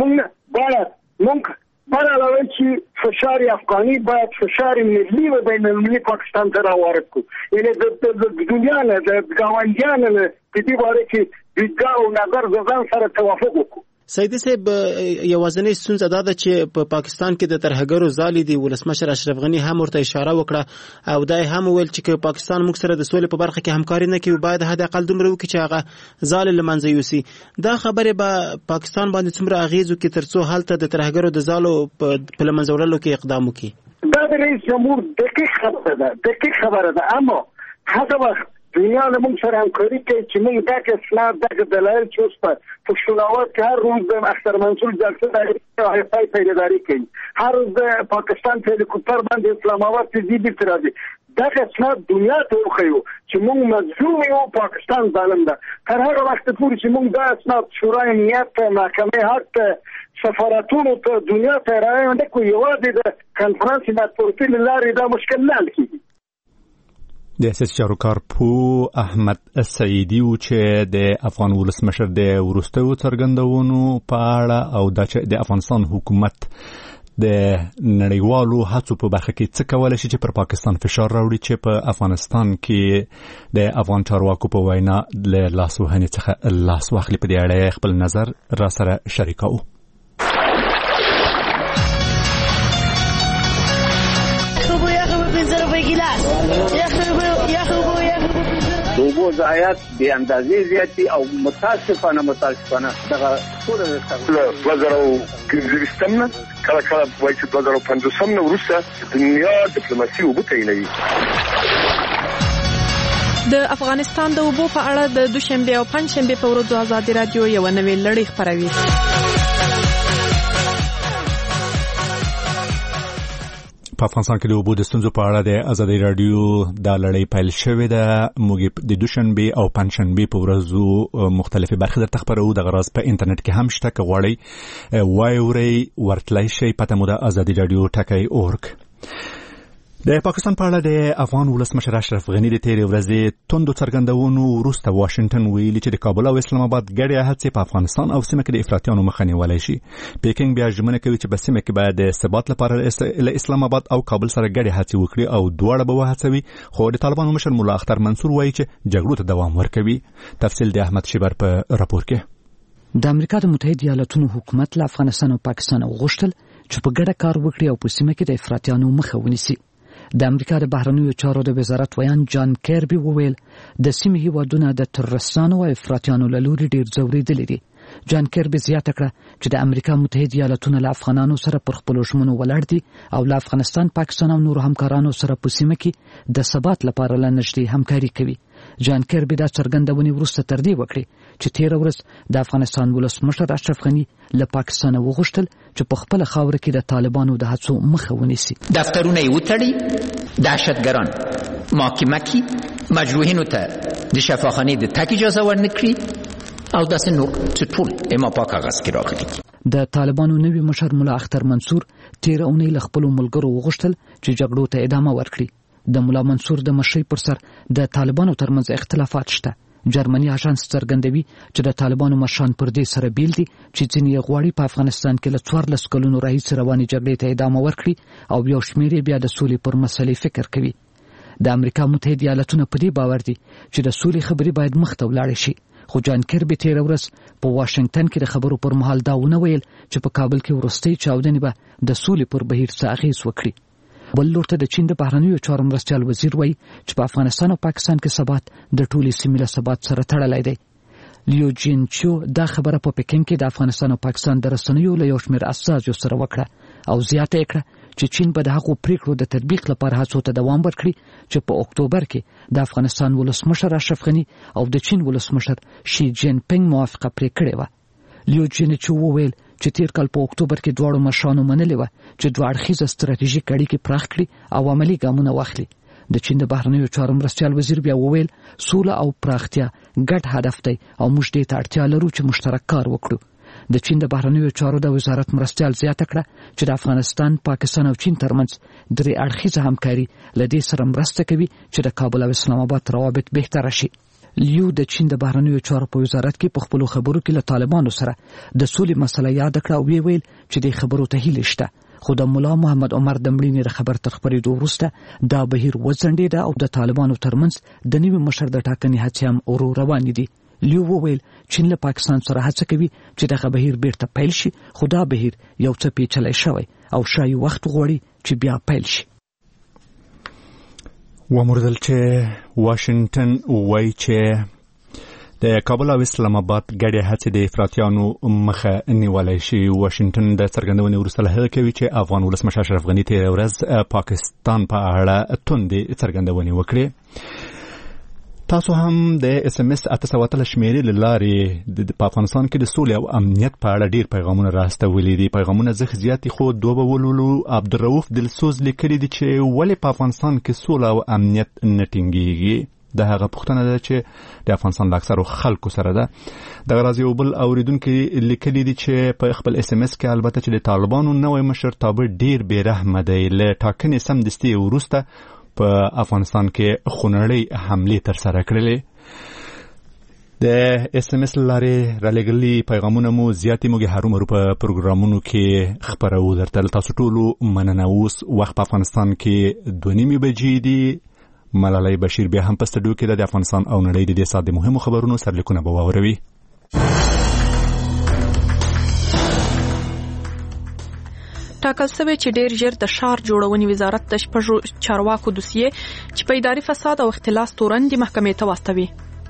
موږ علاوه چې فشار افغاني باید فشار ملي و بین المللي پاکستان ته راوارد کړو. یعنی د دنیا نه د ګاونډیانو نه په دې باره کې دیدګاه او نظر ځان سره توافق وکړو. سعیدي صاحب، یوازینی ستونزه دا ده چې په پاکستان کې د ترهګرو ځالې دي. ولسمشر اشرف غني هم ورته اشاره وکړه او دا هم ویل چې پاکستان موږ سره د سولې په برخه کې همکاري نه کوي، باید حد اقل دومره وکړي چې هغه ځالې له منځه یوسي. دا خبرې به پاکستان باندې څومره اغیز وکړي تر څو هلته د ترهګرو د ځالو په له منځه وړلو کې اقدام وکړي؟ دا د رئیس جمهور دقیق خبره ده، اما هغه وخت دنیا له موږ سره همکاري کوي چې موږ دغه اسناد دغه دلایل چې اوس په پښتونخوا کې هر روز د اختر منصور جلسه د هایفای پیداواری کوي، هر روز د پاکستان په هلیکوپټر باندې اسلام آباد ته ځي تر راځي. دغه اسناد دنیا ته وخیو چې موږ مظلوم یو، پاکستان ظالم ده. تر هغه وخت پورې چې موږ دا اسناد شورای امنیت محکمه حق سفارتونو ته دنیا ته راوړل کوو، یوازې د کانفرنس مطبوعاتي لارې دا مشکل نه حل کیږي. د سیاسي چارو کارپو احمد سعیدی و چې د افغان ولسمشر د وروستیو څرګندونو په اړه او د افغانستان حکومت د نړیوالو هڅو په برخه کې څه کولای شي چې پر پاکستان فشار راوړي چې په افغانستان کې د افغان چارواکو په وینا له لاسوهنې څخه لاس واخلي. په دې اړه خپل نظر را سره شریکوو. اوبو ضایعات بې اندازې زیاتې او متاسفانه دغه ټول له 2015 نه کله وایي چې 2015 نه وروسته دنیا ډیپلوماسي اوبو تعینوي. د افغانستان د اوبو په اړه د دوشنبه او پنځشنبه په ورځو ازادي رادیو یو نوې لړۍ خپروي. په افغانستان کې د اوبو د ستونزو په اړه د ازادي رادیو د لړۍ پیل شوې ده. موږ د دوشنبه او پنځشنبه په ورځو مختلفې برخې درته خپرو. د غراز په انټرنیټ کې هم شته، که غواړئ وایورئ ورتلی شئ. پته مو د ازادي رادیو .org. د پاکستان په اړه د افغان ولسمشر اشرف غنی د تیرې ورځې توندو څرګندونو وروسته واشنگټن ویلي چې د کابل او اسلام آباد ګډې هڅې په افغانستان او سیمه کې د افراطیانو مخه نیولی شي. پیکینګ بیا ژمنه کوي چې په سیمه کې باید د ثبات لپاره له اسلام آباد او کابل سره ګډې هڅې وکړي او دواړه به وهڅوي. خو د طالبانو مشر ملا اختر منصور وایي چې جګړو ته دوام ورکوي. تفصیل د احمد شیبر په راپور کې. د امریکا د متحده ایالاتونو حکومت له افغانستان او پاکستان غوښتل چې په ګډه کار وکړي او په سیمه کې د افراطیانو مخه ونیسي. د امریکا د بهرنیو چارو د وزارت ویان جان کیربي وویل د سیمې هیوادونه د تروریستانو او افراطیانو له لوري ډیر ځورېدلي دي. جان کیربي زیاته کړه چې د امریکا متحده ایالاتونه له افغانانو سره پر خپلو ژمنو ولاړ دي او له افغانستان، پاکستان او نورو همکارانو سره په سیمه کې د ثبات لپاره له نږدې همکاري کوي. جان کیربي دا څرګندونې وروسته تر دې وکړې چې تېره ورځ د افغانستان ولسمشر اشرف غني له پاکستان وغوښتل چې په خپله خاوره کې د طالبانو د هڅو مخه ونیسي. دفترونه یې وتړي، دهشتګران محاکمه کړي، مجروحینو ته د شفاخانې د تګ اجازه ورنکړي او داسې نور چې ټول اما په کاغذ کې راغلي. د طالبانو نوي مشر ملا اختر منصور تېره اونۍ له خپلو ملګرو وغوښتل چې جګړو ته ادامه ورکړي. د ملا منصور د مشرۍ پر سر د طالبانو ترمنځ اختلافات شته. جرمني اژانس څرګندوي چې د طالبانو مشران پر دې سره بیل دي چې ځینې یې غواړي په افغانستان کې له 14 کلونو راهیسې روانې جګړې ته ادامه ورکړي او یو شمېر یې بیا د سولې پر مسلې فکر کوي. د امریکا متحده ایالاتونه په دې باور دي چې د سولې خبرې باید مخته ولاړې شي. خو جان کیربي تېره ورځ په واشنگټن کې د خبرو پر مهال دا ونه ویل چې په کابل کې وروستۍ چاودنې به د سولې پر بهیر څه اغېز وکړي. بل لور ته د چین د بهرنیو چارو مرستیال وزیر وایي چې په افغانستان او پاکستان کې ثبات د ټولې سیمې له ثبات سره تړلی دی. لیو جین چو دا خبره په پکین کې د افغانستان او پاکستان د رسنیو له یو شمېر استازو سره وکړه او زیاته یې کړه چې چین به د هغو پریکړو د تطبیق لپاره هڅو ته دوام ورکړي چې په اکتوبر کې د افغانستان ولسمشر اشرف غني او د چین ولسمشر شي جین پینګ موافقه پرې کړې وه. لیو جین چو وویل چې تیر کال په اکتوبر کې دواړو مشرانو منلې وه چې دوه اړخیزه ستراتیژیک اړیکې پراخ کړي او عملي ګامونه واخلي. د چین د بهرنیو چارو مرستیال وزیر بیا وویل سوله او پراختیا ګډ هدف دی او موږ دې ته اړتیا لرو چې مشترک کار وکړو. د چین د بهرنیو چارو د وزارت مرستیال زیاته کړه چې د افغانستان، پاکستان او چین ترمنځ درې اړخیزه همکاري له دې سره مرسته کوي چې د کابل او اسلام آباد روابط بهتره شي. لیو د چین د بهرنیو چارو په وزارت کې په خپلو خبرو کې له طالبانو سره د سولې مسله یاد کړه او ویل چې د خبرو ته هیله شته. خو د ملا محمد عمر د مړینې د خبر تر خپرېدو وروسته دا بهیر وځنډېده او د طالبانو ترمنځ د نوي مشر د ټاکنې هڅې هم ورو روانې دي. لیو وویل چین له پاکستان سره هڅه کوي چې دغه بهیر بیرته پیل شي، خو دا بهیر یو څه پیچلی شوی او شایي وخت غواړي چې بیا پیل شي. وموردل چې واشنگټن وایي چې د کابل او اسلام آباد ګډې هڅې د افراطیانو مخه نیولی شي. واشنگټن د څرګندونې وروسته له هغه کوي چې افغان ولسمشر اشرف غني تېره ورځ پاکستان په اړه توندې څرګندونې وکړې. تاسو هم د SMS 800 شمیرې لارې په افغانستان کې د سولې او امنیت په اړه ډیر پیغامونه راستولي دي. پیغامونه زخ زیاتی خو دوه بولولو عبدالرؤف دلسوز لیکلي دي چې ولې په افغانستان کې سوله او امنیت نه ټینګیږي. د هغه پوښتنه ده چې د افغانستان له اکثرو خلکو سره ده. د غراض یو بل اوریدونکو لیکلي دي چې په خپل SMS کې البته چې د طالبانو نوې مشرتابه ډیر بیرحمه دی. له ټاکنې سمدستي وروسته په افغانستان کې خونړۍ حملې تر سره کړلې. د SMS لارې رالېږلي پیغامونه مو زیاتې موږ هرومرو په پروګرامونو کې خپرو درته. تاسو ټولو مننه. اوس وخت په افغانستان کې 2:30 بجې دي. ملالۍ بشیر بیا هم په سټډیو کې د افغانستان او نړۍ د دې سات د مهمو خبرونو سرلیکونه به واوروي. ټاکل شوی چې ډیر ژر د ښار جوړونې وزارت د شپږو چارواکو دوسیې چې په اداري فساد او اختلاس تورن د محکمې ته واستوي.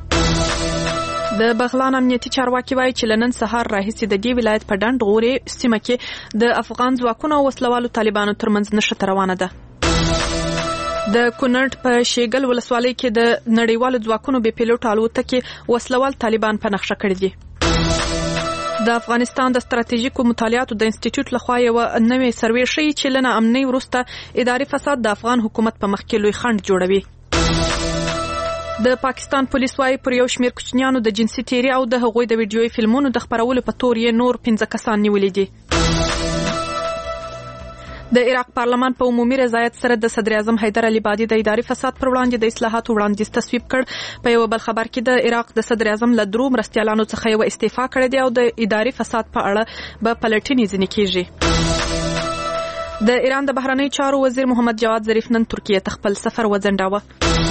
د بغلان امنیتي چارواکي وایي چې لنن سهار راهیسې د دې ولایت په ډنډ غوري سیمه کې د افغان ځواکونو او وسلوالو طالبانو ترمنځ نښته روانه ده. د کونړ په شیګل ولسوالۍ کې د نړیوالو ځواکونو بې پیلوټ الوتکې وسلوال طالبان په نقشه کړي دي. د افغانستان د ستراتیژیکو مطالعاتو د انسټیټیوټ لخوا یو نوې سروې ښیي چې لنه امنۍ وروسته اداري فساد د افغان حکومت په مخ کې لوی خنډ جوړوي. د پاکستان پولیس وايي پر یو شمېر کوچنیانو د جنسي تیری او د هغوی د ویډیوي فلمونو د خپرولو په تور یې نور 15 کسان نیولي دي. د عراق پارلمان په عمومي رضایت سره د صدر اعظم حیدر علي بادي د اداري فساد پر وړاندې د اصلاحاتو وړاندیز تصویب کړ. په یو بل خبر کې د عراق د صدر اعظم له درو مرستیالانو څخه یو استعفا کړې ده او د اداري فساد په اړه به پلټنې ځنې کیږي. د ایران د بهرنی چارو وزیر محمد جواد ظریف نن ترکیه ته خپل سفر وځنډاوه.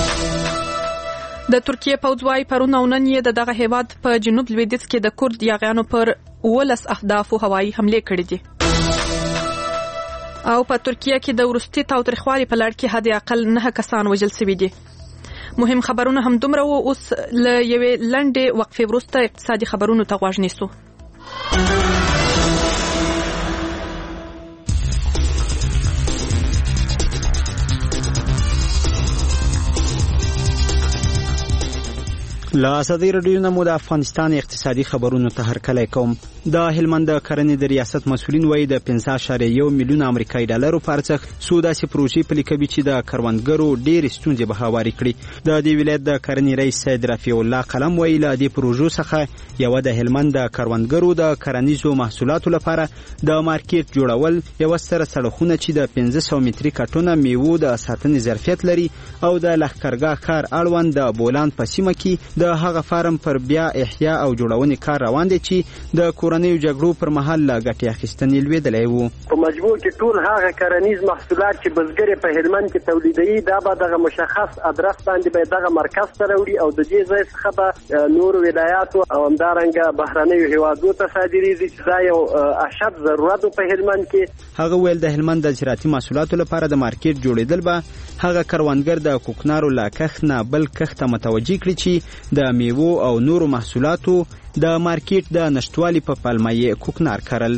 د ترکیه پوځ وايي پرون او نن یې دغه هیواد په جنوب لویدیځ کې د کورد یاغیانو پر 19 اهدافو هوایي حمله کړې دي. او په ترکیه کې د وروستي تاوتریخوالي په لړ کې حد اقل 9 کسان وژل شوي دي. مهم خبرونه هم دومره وو. اوس له یوې لنډې وقفې وروسته اقتصادي خبرونو ته غوږ نیسو. لا ازادي رادیو نمو د افغانستان اقتصادي خبرونو ته هرکلی کوم. د هلمند کرنې د ریاست مسؤلین وایي د 15.1 میلیون امریکایي ډالرو په ارزښت څو داسې پروژې پلي کوي چې د کروندګرو ډېرې ستونزې به هوارې کړي. د دې ولایت د کرنې رئیس سید رفیع الله قلم وایي له دې پروژو څخه یوه د هلمند د کروندګرو د کرنیزو محصولاتو لپاره د مارکیټ جوړول، یوه ستره سړکونه چې د 500 متري کټونه میوو د ساتنې ظرفیت لري او د لښکرګاه ښار اړوند د بولان په سیمه کې د هغه فارم پر بیا احیا او جوړونې کار روان دی چې د کورنیو جګړو پر مهال لا ګټې اخیستنې لویدلی وو. په مجموع کې ټول هغه کرنیز محصولات چې بزګر په هلمند کې تولیدوي دا به دغه مشخص ادرس باندې به دغه مرکز ته راوړي او د دې ځای څخه به نور ولایاتو او همدارنګه بهرنیو هیوادو ته صادریږي چې دا یو اشد ضرورت په هلمند کې. هغه ویل د هلمند د زراعتي محصولاتو لپاره د مارکیټ جوړېدل به هغه کروندګر د کوکنارو لا کښت نه بل کښت ته متوجه کړي چې د میوو او نورو محصولاتو د مارکیټ د نشټوالي په پلمه یې کوکنار کرل.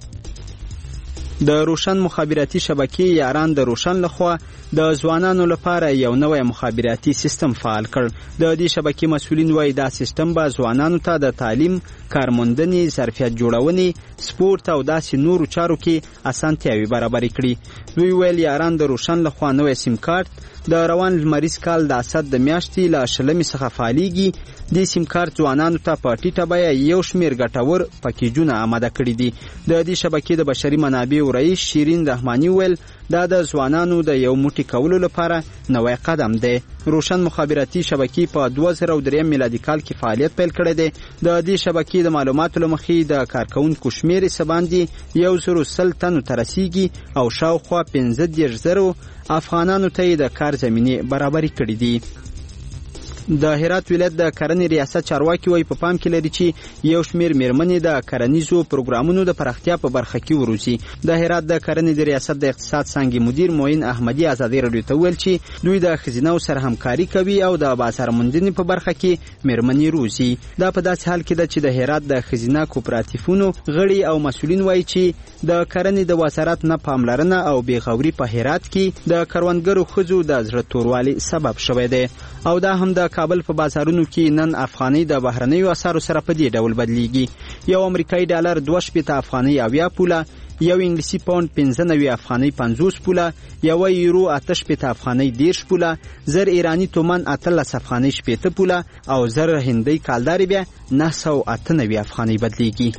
د روشن مخابراتي شبکې یاران د روشن لخوا د ځوانانو لپاره یو نوی مخابراتي سیستم فعال کړ. د دې شبکې مسؤلین وایي دا سیستم به ځوانانو ته د تعلیم، کارموندنې، ظرفیت جوړونې، سپورت او داسې نورو چارو کې اسانتیاوې برابرې کړي. دوی ویل یاران د روشن لخوا نوی سیم کارت د روان لمریز کال د اسد د میاشتې له 20 څخه فعالیږي. د سیم کارت ځوانانو ته په ټیټه بیه یو شمېر ګټور پکیجونه آماده کړي دي. د دې شبکې د بشري منابعو رئیس شیرین رحماني ویل دا د ځوانانو د یو موټی کولو لپاره نوی قدم دی. روشن مخابراتي شبکې په 2003 میلادي کال کې فعالیت پیل کړی دی. د دې شبکې د معلوماتو له مخې د کارکونکو شمېر یې څه باندې 110 تنو ته رسیږي او شاوخوا 15,000 افغانانو ته د کار زمینه برابرې کړې دي. د هرات ولایت د کرنې ریاست چارواکي وایي په پام کې لري چې یو شمېر میرمنې د کرنیزو پروګرامونو د پراختیا په برخه کې وروزي. د هرات د کرنې د ریاست د اقتصاد څانګې مدیر معین احمدي ازادي رادیو ته ویل چې دوی د ښځینو سره همکاري کوي او د بازار موندنې په برخه کې میرمنې روزي. دا په داسې حال کې ده چې د هرات د ښځینه کوپراتیفونو غړي او مسؤلین وایي چې د کرنې د وزارت نه پاملرنه او بېغوري په هرات کې د کروندګرو ښځو د زړه توروالي سبب شوی دی او دا هم د کابل په بازارونو کې نن افغانۍ د بهرنیو اسعارو سره په دې ډول بدلیږي. یو امریکایي ډالر 2.80 افغانۍ 80 پوله، یو انګلیسي پاوند 95 افغانۍ 50 پوله، یو یورو 8.80 افغانۍ 10 پوله، زر ایرانی تومان 18 افغانۍ 80 پوله او زر هندۍ کالداري بیا 998 افغانۍ بدلیږي.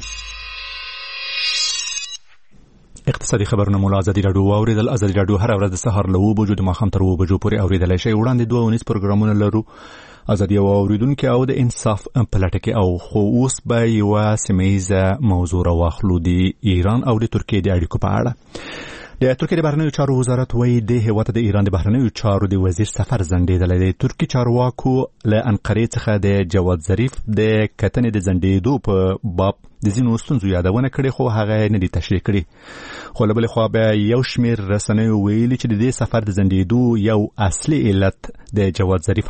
اقتصادي خبرونه مو آزادي رادیو واوریدل. آزادي رادیو هر ورځ د سهار له 9 بجو د ماښام تر 9 بجو پورې اوریدلای شئ. وړاندې 2 ونیس پروګرامونه لرو. آزادي واوریدونکو او د انصاف په لټه کې او خو اوس به یو سیمه‌یزه موضوع راوخلو د ایران او د ترکیې د اړیکو په اړه. د ترکیې د بهرنیو چارو وزارت وایي د هیواد د ایران د بهرنیو چارو د وزیر سفر ځنډېدلی دی. ترکي چارواکو له انقرې څخه د جواد ظریف د کتنې د ځنډېدو په باب د ځینو ستونزو یادونه کړې، خو هغه نه دي تشریح کړي. خو له بلې خوا به یو شمېر رسنیو ویلي چې د دې سفر د ځنډېدو یو اصلي علت د جواد ظریف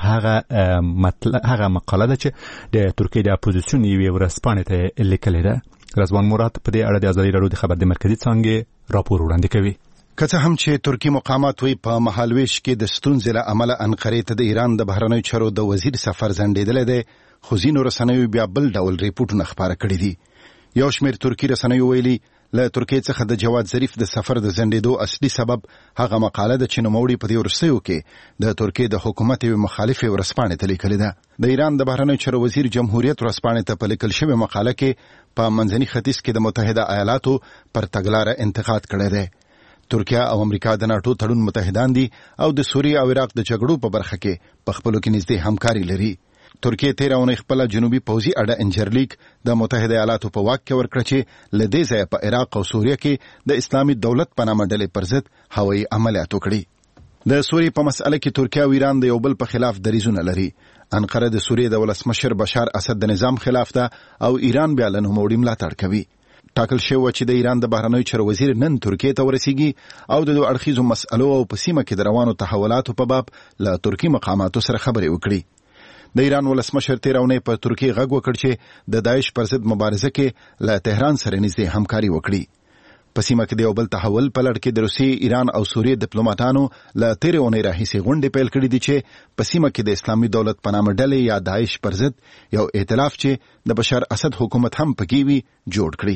هغه مقاله ده چې د ترکیې د اپوزیسیون یوې ورځپاڼې ته لیکلې ده. رضوان مراد په دې اړه د آزادي رادیو د خبر د مرکزي څانګې راپور وړاندې کوي. که څه هم چې ترکی مقامات وی په مهالويش کې د ستونزې له امله انقرې ته د ایران د بهرنیو چارو د وزیر سفر ځنډېدلی دی، خو ځینو رسنیو بیا بل ډول ریپورټونه خپاره کړي دي. یو شمېر ترکی رسنیو ویلي له ترکیې څخه د جواد ظریف د سفر د ځنډېدو اصلي سبب هغه مقاله ده چې نوموړي په دې وروستیو کې د ترکیې د حکومت یوې مخالفې ورځپاڼې ته لیکلې ده. د ایران د بهرنیو چارو وزیر جمهوریت ورځپاڼې ته په لیکل شوې مقاله کې په منځني ختیځ کې د متحده ایالاتو پر تګلاره انتقاد کړی دی. ترکیه او امریکا د ناتو تړون متحدان دي او د سوریه او عراق د جګړو په برخه کې په خپلو کې نږدې همکاري لري. ترکیه 13 اونۍ خپل جنوبي پوځي اډه انجرلیک د متحده ایالاتو په واک کې ورکړه چې له دې ځایه په عراق او سوریه کې د اسلامي دولت په نامه ډلې پر ضد هوایي عملیات وکړي. د سوریې په مسأله کې ترکیه او ایران د یو بل په خلاف دریځونه لري. انقره د سوریې د ولسمشر بشار اسد د نظام خلاف ده او ایران بیا له نوموړي ملاتړ کوي. ټاکل شوی چې د ایران د بهرنیو چارو وزیر نن ترکیې ته ورسیږي او د دوه اړخیزو مسألو او په سیمه کې د روانو تحولاتو په باب له ترکی مقاماتو سره خبرې وکړي. د ایران ولسمشر 13 اونۍ په ترکیې غږ وکړ چې د داعش پر ضد مبارزه کې له تهران سره نږدې همکاري وکړي. په سیمه کې د یو بل تحول په لړ کې د روسیې، ایران او سوریې ډیپلوماټانو له 13 اونۍ راهیسې غونډې پیل کړې دي چې په سیمه کې د اسلامي دولت په نامه ډلې یا داعش پر ضد یو ائتلاف چې د بشار اسد حکومت هم پکې وي جوړ کړي.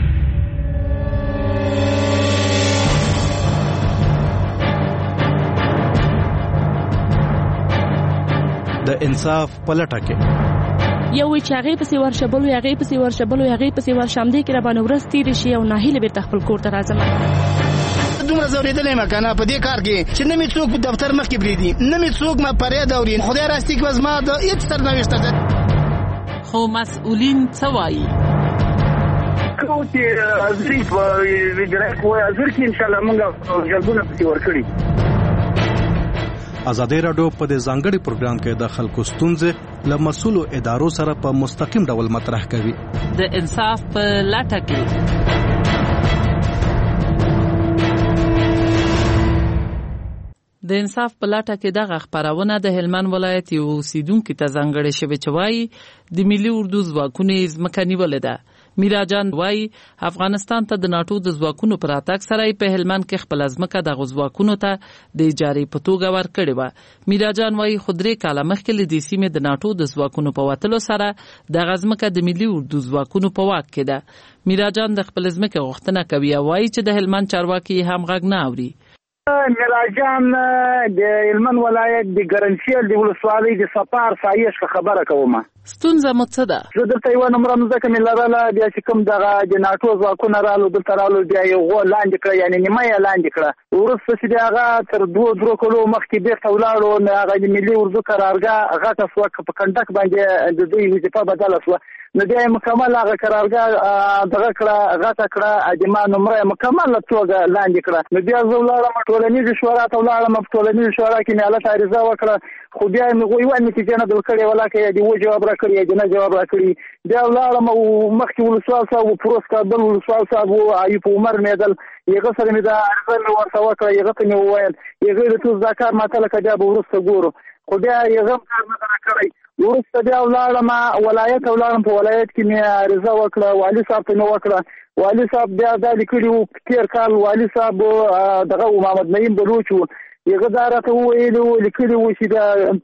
د انصاف په لټه کې یو چې هغه پسې ورشبلو هغه پسې ورشبلو هغه پسې ورشم دې کې را باندې ورستې رشي او ناهیله به خپل کور ته راځم. دومره زوریدلې مکنه په دې کار کې چې نه می څوک په دفتر مخ کې بریدي، نه می څوک ما پرې دوري. خدای راستي کې وزما د هیڅ سرنوشت ده. خو مسؤلین څه وایي؟ کوم چې ازری په ویډرک وای ازر کې ان شاء الله موږ جلبونه پسې ورکړي. آزادي رادیو په دې ځانګړي پروګرام کې د خلکو ستونزې له مسؤلو ادارو سره په مستقیم ډول مطرح کوي. د انصاف په لټه کې د انصاف په لټه کې دغه خبرونه د هلمند ولایت یو اوسیدونکو ته ځانګړې شوی چې وایي د ملي اردو ځواکونو ځمکه نیولې ده. میرا جان وای افغانستان ته د ناتو د ځواکونو پر اتاک سره په هلمند کې خپل ځمکه د ځواکونو ته د اجارې په توګه ورکړې و. میرا جان وای خودري کاله مخکې له دې سیمې د ناتو د ځواکونو په وټلو سره د ځمکه د ملي اردو ځواکونو په واک کې ده. میرا جان د خپل ځمکه غوښتنه کوي وای چې د هلمند چارواکي هم غږ نه اوري. میراجان د هلمند ولایت د ګرنشیل د ولسوالۍ د سپار سایش خبره کوم. ستونزه مو څه ده؟ زه دلته یو نمبر مزه کوم لراله بیا چې کوم دغه د ناتو ځواکونه رالو دلته رالو بیا یو لاندې کړ یعنی نیمه یې لاندې کړه. ورسته چې هغه تر 2 کلو مخکې بیرته ولاړو نه هغه د ملي اردو قرارګاه غټه سوک په کنډک باندې د دوی وظیفه بدله شو. نو بیا مکمل هغه قرارګاه دغه کړه غټه کړه د ما نمبر مکمل توګه لاندې کړه. نو بیا زه ولاړم ټولنیز شورا ته ولاړم په ټولنیز شورا کې نه الله تعریضه وکړه. خو بیا مې غوښتل چې نتیجه نه درکړې ولاکه دی و جواب راکړی دی نه جواب راکړی. بیا ولاړم او مخکې ولسوال صاحب پروس کابل ولسوال صاحب او ایوب عمر مېدل یغه سره مې دا عرضه مې ورته وکړه. یغه ته مې وویل یغه د تو ځکار ماته لکه بیا ورسته ګورو. خو بیا یغه کار نه کړی وروسته بیا ولاړم ولایت ولاړم په ولایت کې مې عریضه وکړه والي صاحب ته مې وکړه والي صاحب بیا دا لیکلي وو تېر کال والي صاحب دغه محمد نعیم بلوچ وو یغه دا راته ویلو لیکلي وو چې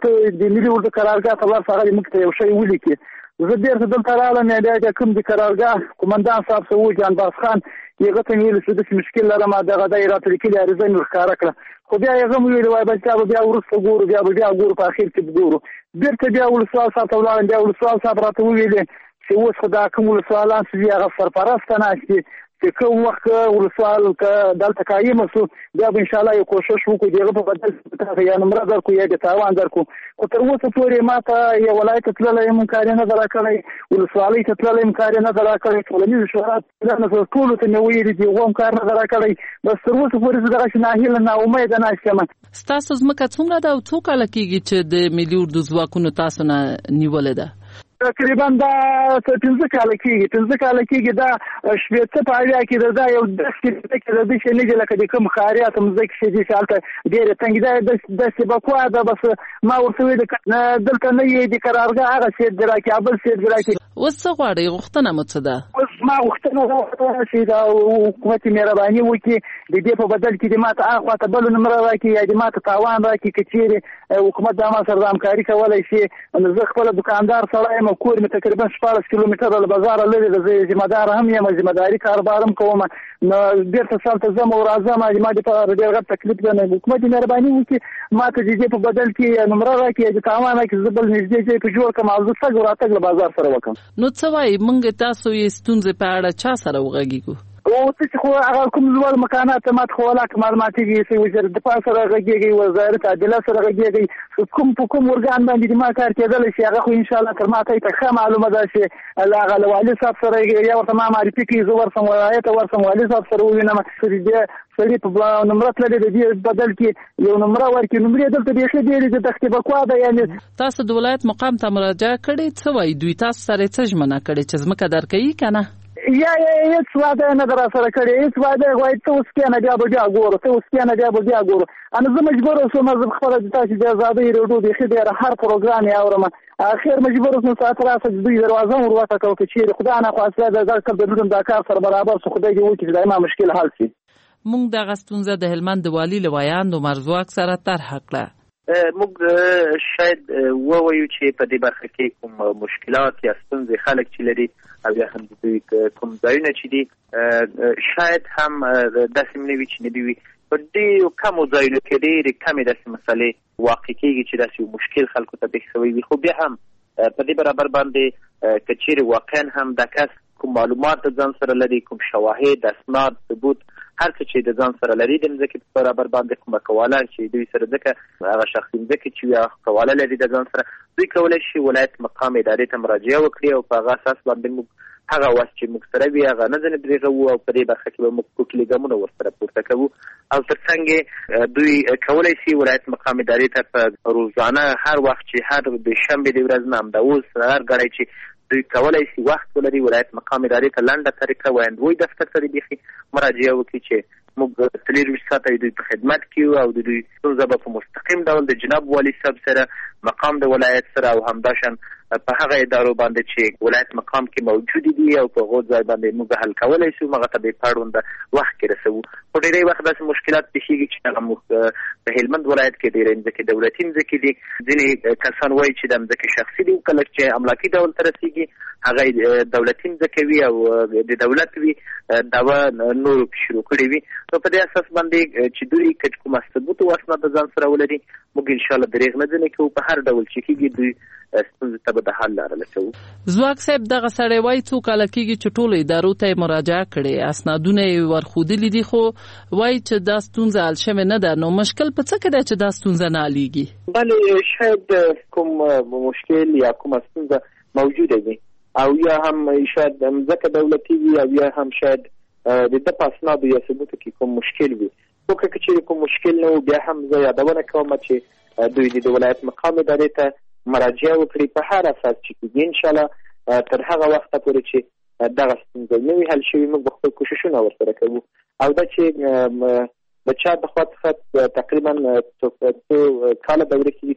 د ملي اردو قرارګاه ته ورسره هغه موږ ته یو شی ولیکي زه بیرته دلته راغلم بیا کوم د قرارګاه قومندان صاحب سوو جانباز خان یغه ته ویل چې د مشکل لرم دغه د راته لیکلي عریضه مې ښکاره کړه خو بیا یې هم ویل وای بچا بیا ورسته ګورو بیا ګورو په اخر کې ګورو بیرته بیا ولسوال صاحب ته ولاړم بیا ولسوال صاحب راته وویل چې اوس خو دا کوم ولسوالان چې هغه سرپرسته ناست دي چې کوم وخت ولسوال دلته قایم شو بیا به انشاءالله یو کوشش وکړو دغه په بدل کې یا نمبر درکو یا د تاوان درکو خو تر اوسه پورې ماته یو ولایت تللی امکان نه درکړی ولسوالۍ ته تللی امکان نه درکړی ټولنیز شورا نه ټول ته نو ویلي دي و امکان نه درکړی بس تر اوسه پورې دغه ناهیله نه امید نه شم ستاسو ځمکه څومره ده او څو کاله کېږي چې د ملي اردو ځواکونو تاسو نه نیولې ده تقریبا دا 15 کاله کېږي دا شپږ په اویا کې دا یو داسې کې د دې نه لکه د کوم خاریات مزک شي چې حالت ډېر څنګه دا د سبقوا دا بس ما ورته ویل دلته نه یې د قرارګاه هغه سي دراکې ابل سي دراکې اوس څه غواړي غوښتنه مو څه ده اوس ما غوښتنه چې دا حکومت مهرباني وکړي د دې په بدل کې د ماته اخوا ته بل نمبر راکړي یا د ماته تاوان راکړي کچېره حکومت دا ما سره همکاري کولای شي زه خپل دکاندار سره کور مې تقریبا 14 کیلومتره له بازار لري د ذمہدار هم یم ذمہداري کاربارم کوم نو بیرته سالته زم او راځم ما دې په ډېر غټ تکلیف نه حکومت مهرباني وکړي ما ته دې په بدل کې نمبر راکړي د تاوان کې زبل نږدې چې په جوړ کوم او زه څنګه راتګ له بازار سره وکم نو څه وایي موږ تاسو یې ستونزې په اړه چا سره وغږیږو او څه خو هغه کوم ځوال مکانات مات خو ولا معلومات کې وزیر دفاع سره غږیږي وزارت عدالت سره غږیږي کوم ورګان باندې ما کار کېدل شي هغه خو ان شاء الله تر ما ته ښه معلومه ده چې هغه والي صاحب سره یا ورته ما معرفي کوي زه ورسم ولایت ورسم والي صاحب سره وینم سړي په نمبر تللی د دې بدل کې یو نمبر ورکړي نمبر دلته بیخي ډېرې د تختې بکوا ده یعنی تاسو د ولایت مقام ته مراجعه کړې څه وایي دوی تاسو سره څه ژمنه کړې چې ځمکه درکوي که نه یا هیڅ واده نه در سره کړی هیڅ واده غواړي ته اوس کې نه بیا ګورو انا زه مجبور اوسم زه خپل د تاسو د آزادۍ ریډیو د خدای هر پروګرام یې اورم اخر مجبور اوسم ساعت راځي دوی دروازه ورته کوي چې خدای نه خواسته د ځکه د دې د کار سره برابر سو خدای دې وکړي دایمه مشکل حل شي موږ د غستونزه د هلمند والی لویان د مرزواک سره طرح کړه موږ شاید ووایو چې په دې برخه کې کوم مشکلات یا ستونزې خلک چې لري او یا هم د کوم ځایونه چې دي شاید هم داسې نه وي چې نه وي په دې کوم ځایونو کې ډېرې کمې داسې مسلې واقع کېږي چې داسې مشکل خلکو ته پېښ شوی وي خو بیا هم په دې برابر باندې که چیرې واقعا هم د کس کوم معلومات د ځان سره لري کوم شواهد اسناد ثبوت هر څه چې د ځان سره لري د مځکې په برابر باندې کومه کواله چې دوی سره ځکه هغه شخصي مځکې چې یا کواله لري د ځان سره دوی کولی شي ولایت مقام ادارې ته مراجعه وکړي او په هغه اساس باندې موږ هغه وخت چې موږ سره وي هغه نه ځنې درېږو او په دې برخه کې به موږ کوکلي ګامونه ورسره پورته کوو او تر څنګ دوی کولی شي ولایت مقام ادارې ته په روزانه هر وخت چې هر د شنبې د ورځ نه همداوس هر ګړی چې دوی کولی شي وخت ولري ولایت مقام ادارې ته لنډه طریقه ویندوی دفتر ته بیخي مراجعه وکړي چې موږ 23 ساعته دوی په خدمت کې او د دوی ستونزه به په مستقیم ډول د جناب والي صاحب سره مقام د ولایت سره او همداشان په هغه ادارو باندې چې ولایت مقام کې موجود دي او په هغو ځای باندې موږ حل کولی شو هغه ته به پاړونده وخت کې رسوو خو ډېری وخت داسې مشکلات پیښیږي چې هغه موږ په هلمند ولایت کې ډېرې مځکې دولتي مځکې دي ځینې کسان وایي چې د مځکې شخصي دي کله چې املاکي ډول ته رسېږي هغه دولتي مځکې وي او د دولت وي دعوه نورو شروع کړې وي نو په دې اساس باندې چې دوی که کومه ثبوت او اسناد د ځان سره ولري موږ انشاءالله درېغ نه ځنې کوو په هر ډول چې کېږي دوی ستونزې ته به د حل لاره لټوو ځواک صاحب دغه سړی وایي څو کاله کېږي چې ټولو ادارو ته یې مراجعه کړې اسنادونه یې ورښودلي دي خو وایي چې دا ستونزه حل شوې نه ده نو مشکل په څه کې دی چې دا ستونزه نه حلېږي بلې شاید کوم مشکل یا کومه ستونزه موجوده وي او یا هم شاید مځکه دولتي وي او یا هم شاید د ده په اسنادو یا ثبوتو کې کوم مشکل وي خو که چېرې کوم مشکل نه و بیا هم زه یادونه کوم چې دوی د ولایت مقام ادارې ته مراجعه وکړي په هر اساس چې کېږي انشاءالله تر هغه وخته پورې چې دغه ستونزه نه وي حل شوي موږ به خپل کوششونه ورسره کوو او دا چې د چا د خوا څخه تقریبا څو کاله دوره کېږي چې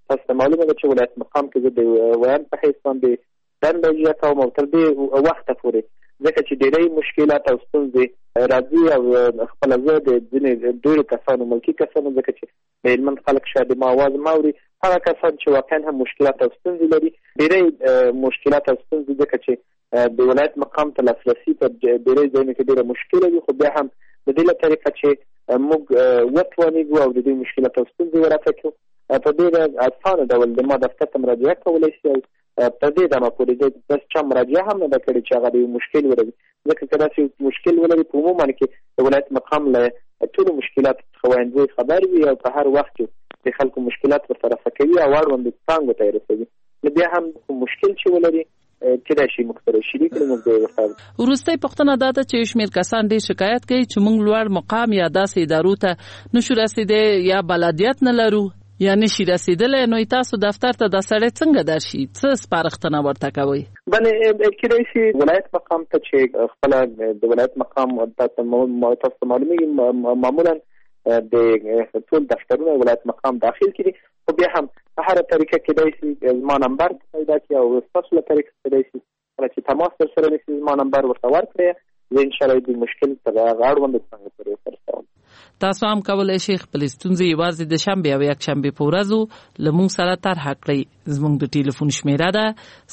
تاسو معلومه ده چې ولایت مقام کې د ویان په حیث باندې دنده اجرا کوم او تر دې وخته پورې ځکه چې ډېری مشکلات او ستونزې راځي او خپله زه د ځینې ډېرو کسانو ملکي کسانو ځکه چې د هلمند خلک شاید ما آواز ما اوري هغه کسان چې واقعا هم مشکلات او ستونزې لري ډېری مشکلات او ستونزې ځکه چې د ولایت مقام ته لاسرسي په ډېری ځایونو کې ډېره مشکله وي خو بیا هم د دې له طریقه چې موږ وتوانېږو او د دې مشکلات او ستونزې ورته کړو په ډېره اسانه ډول د ما دفتر ته مراجعه کولی شي او په دې دمه پورې بس چا مراجعه هم نه ده کړې چې هغه د یو مشکل ولري ځکه که داسې مشکل ولري په عموما کې د ولایت مقام له ټولو مشکلاتو څخه ویندوی خبر وي او په هر وخت کې د خلکو مشکلات ورته رفع کوي او اړوندو څانګو ته یې رسوي نو بیا هم مشکل چې ولري کېدای شي موږ سره شریک کړو موږ به ورته وروستۍ پوښتنه دا ده چې شمېر کسان ډېر شکایت کوي چې موږ لوړ مقام یا داسې ادارو ته نشو رسېدی یا بلدیت نه لرو یا نشي رسېدلی نو تاسو دفتر ته دا سړی څنګه درشي څه سپارښتنه ورته کوئ بلې کېدای شي ولایت مقام ته چې خپله د ولایت مقام تاسو معلومیږي معمولا د ټول دفترونه ولایت مقام داخل کړي خو بیا هم په هره طریقه کېدای شي زما نمبر پیدا کړي او ستاسو له طریقه کېدای شي کله چې تماس ورسره نیسي زما نمبر ورته ورکړئ زه انشاءالله د مشکل تر هغه اړونده څنګه پورې ورسوم تاسو هم کولی شئ خپلې ستونزې یوازې د شنبې او یکشنبې په ورځو له موږ سره طرحه کړئ زموږ د ټلیفون شمیره ده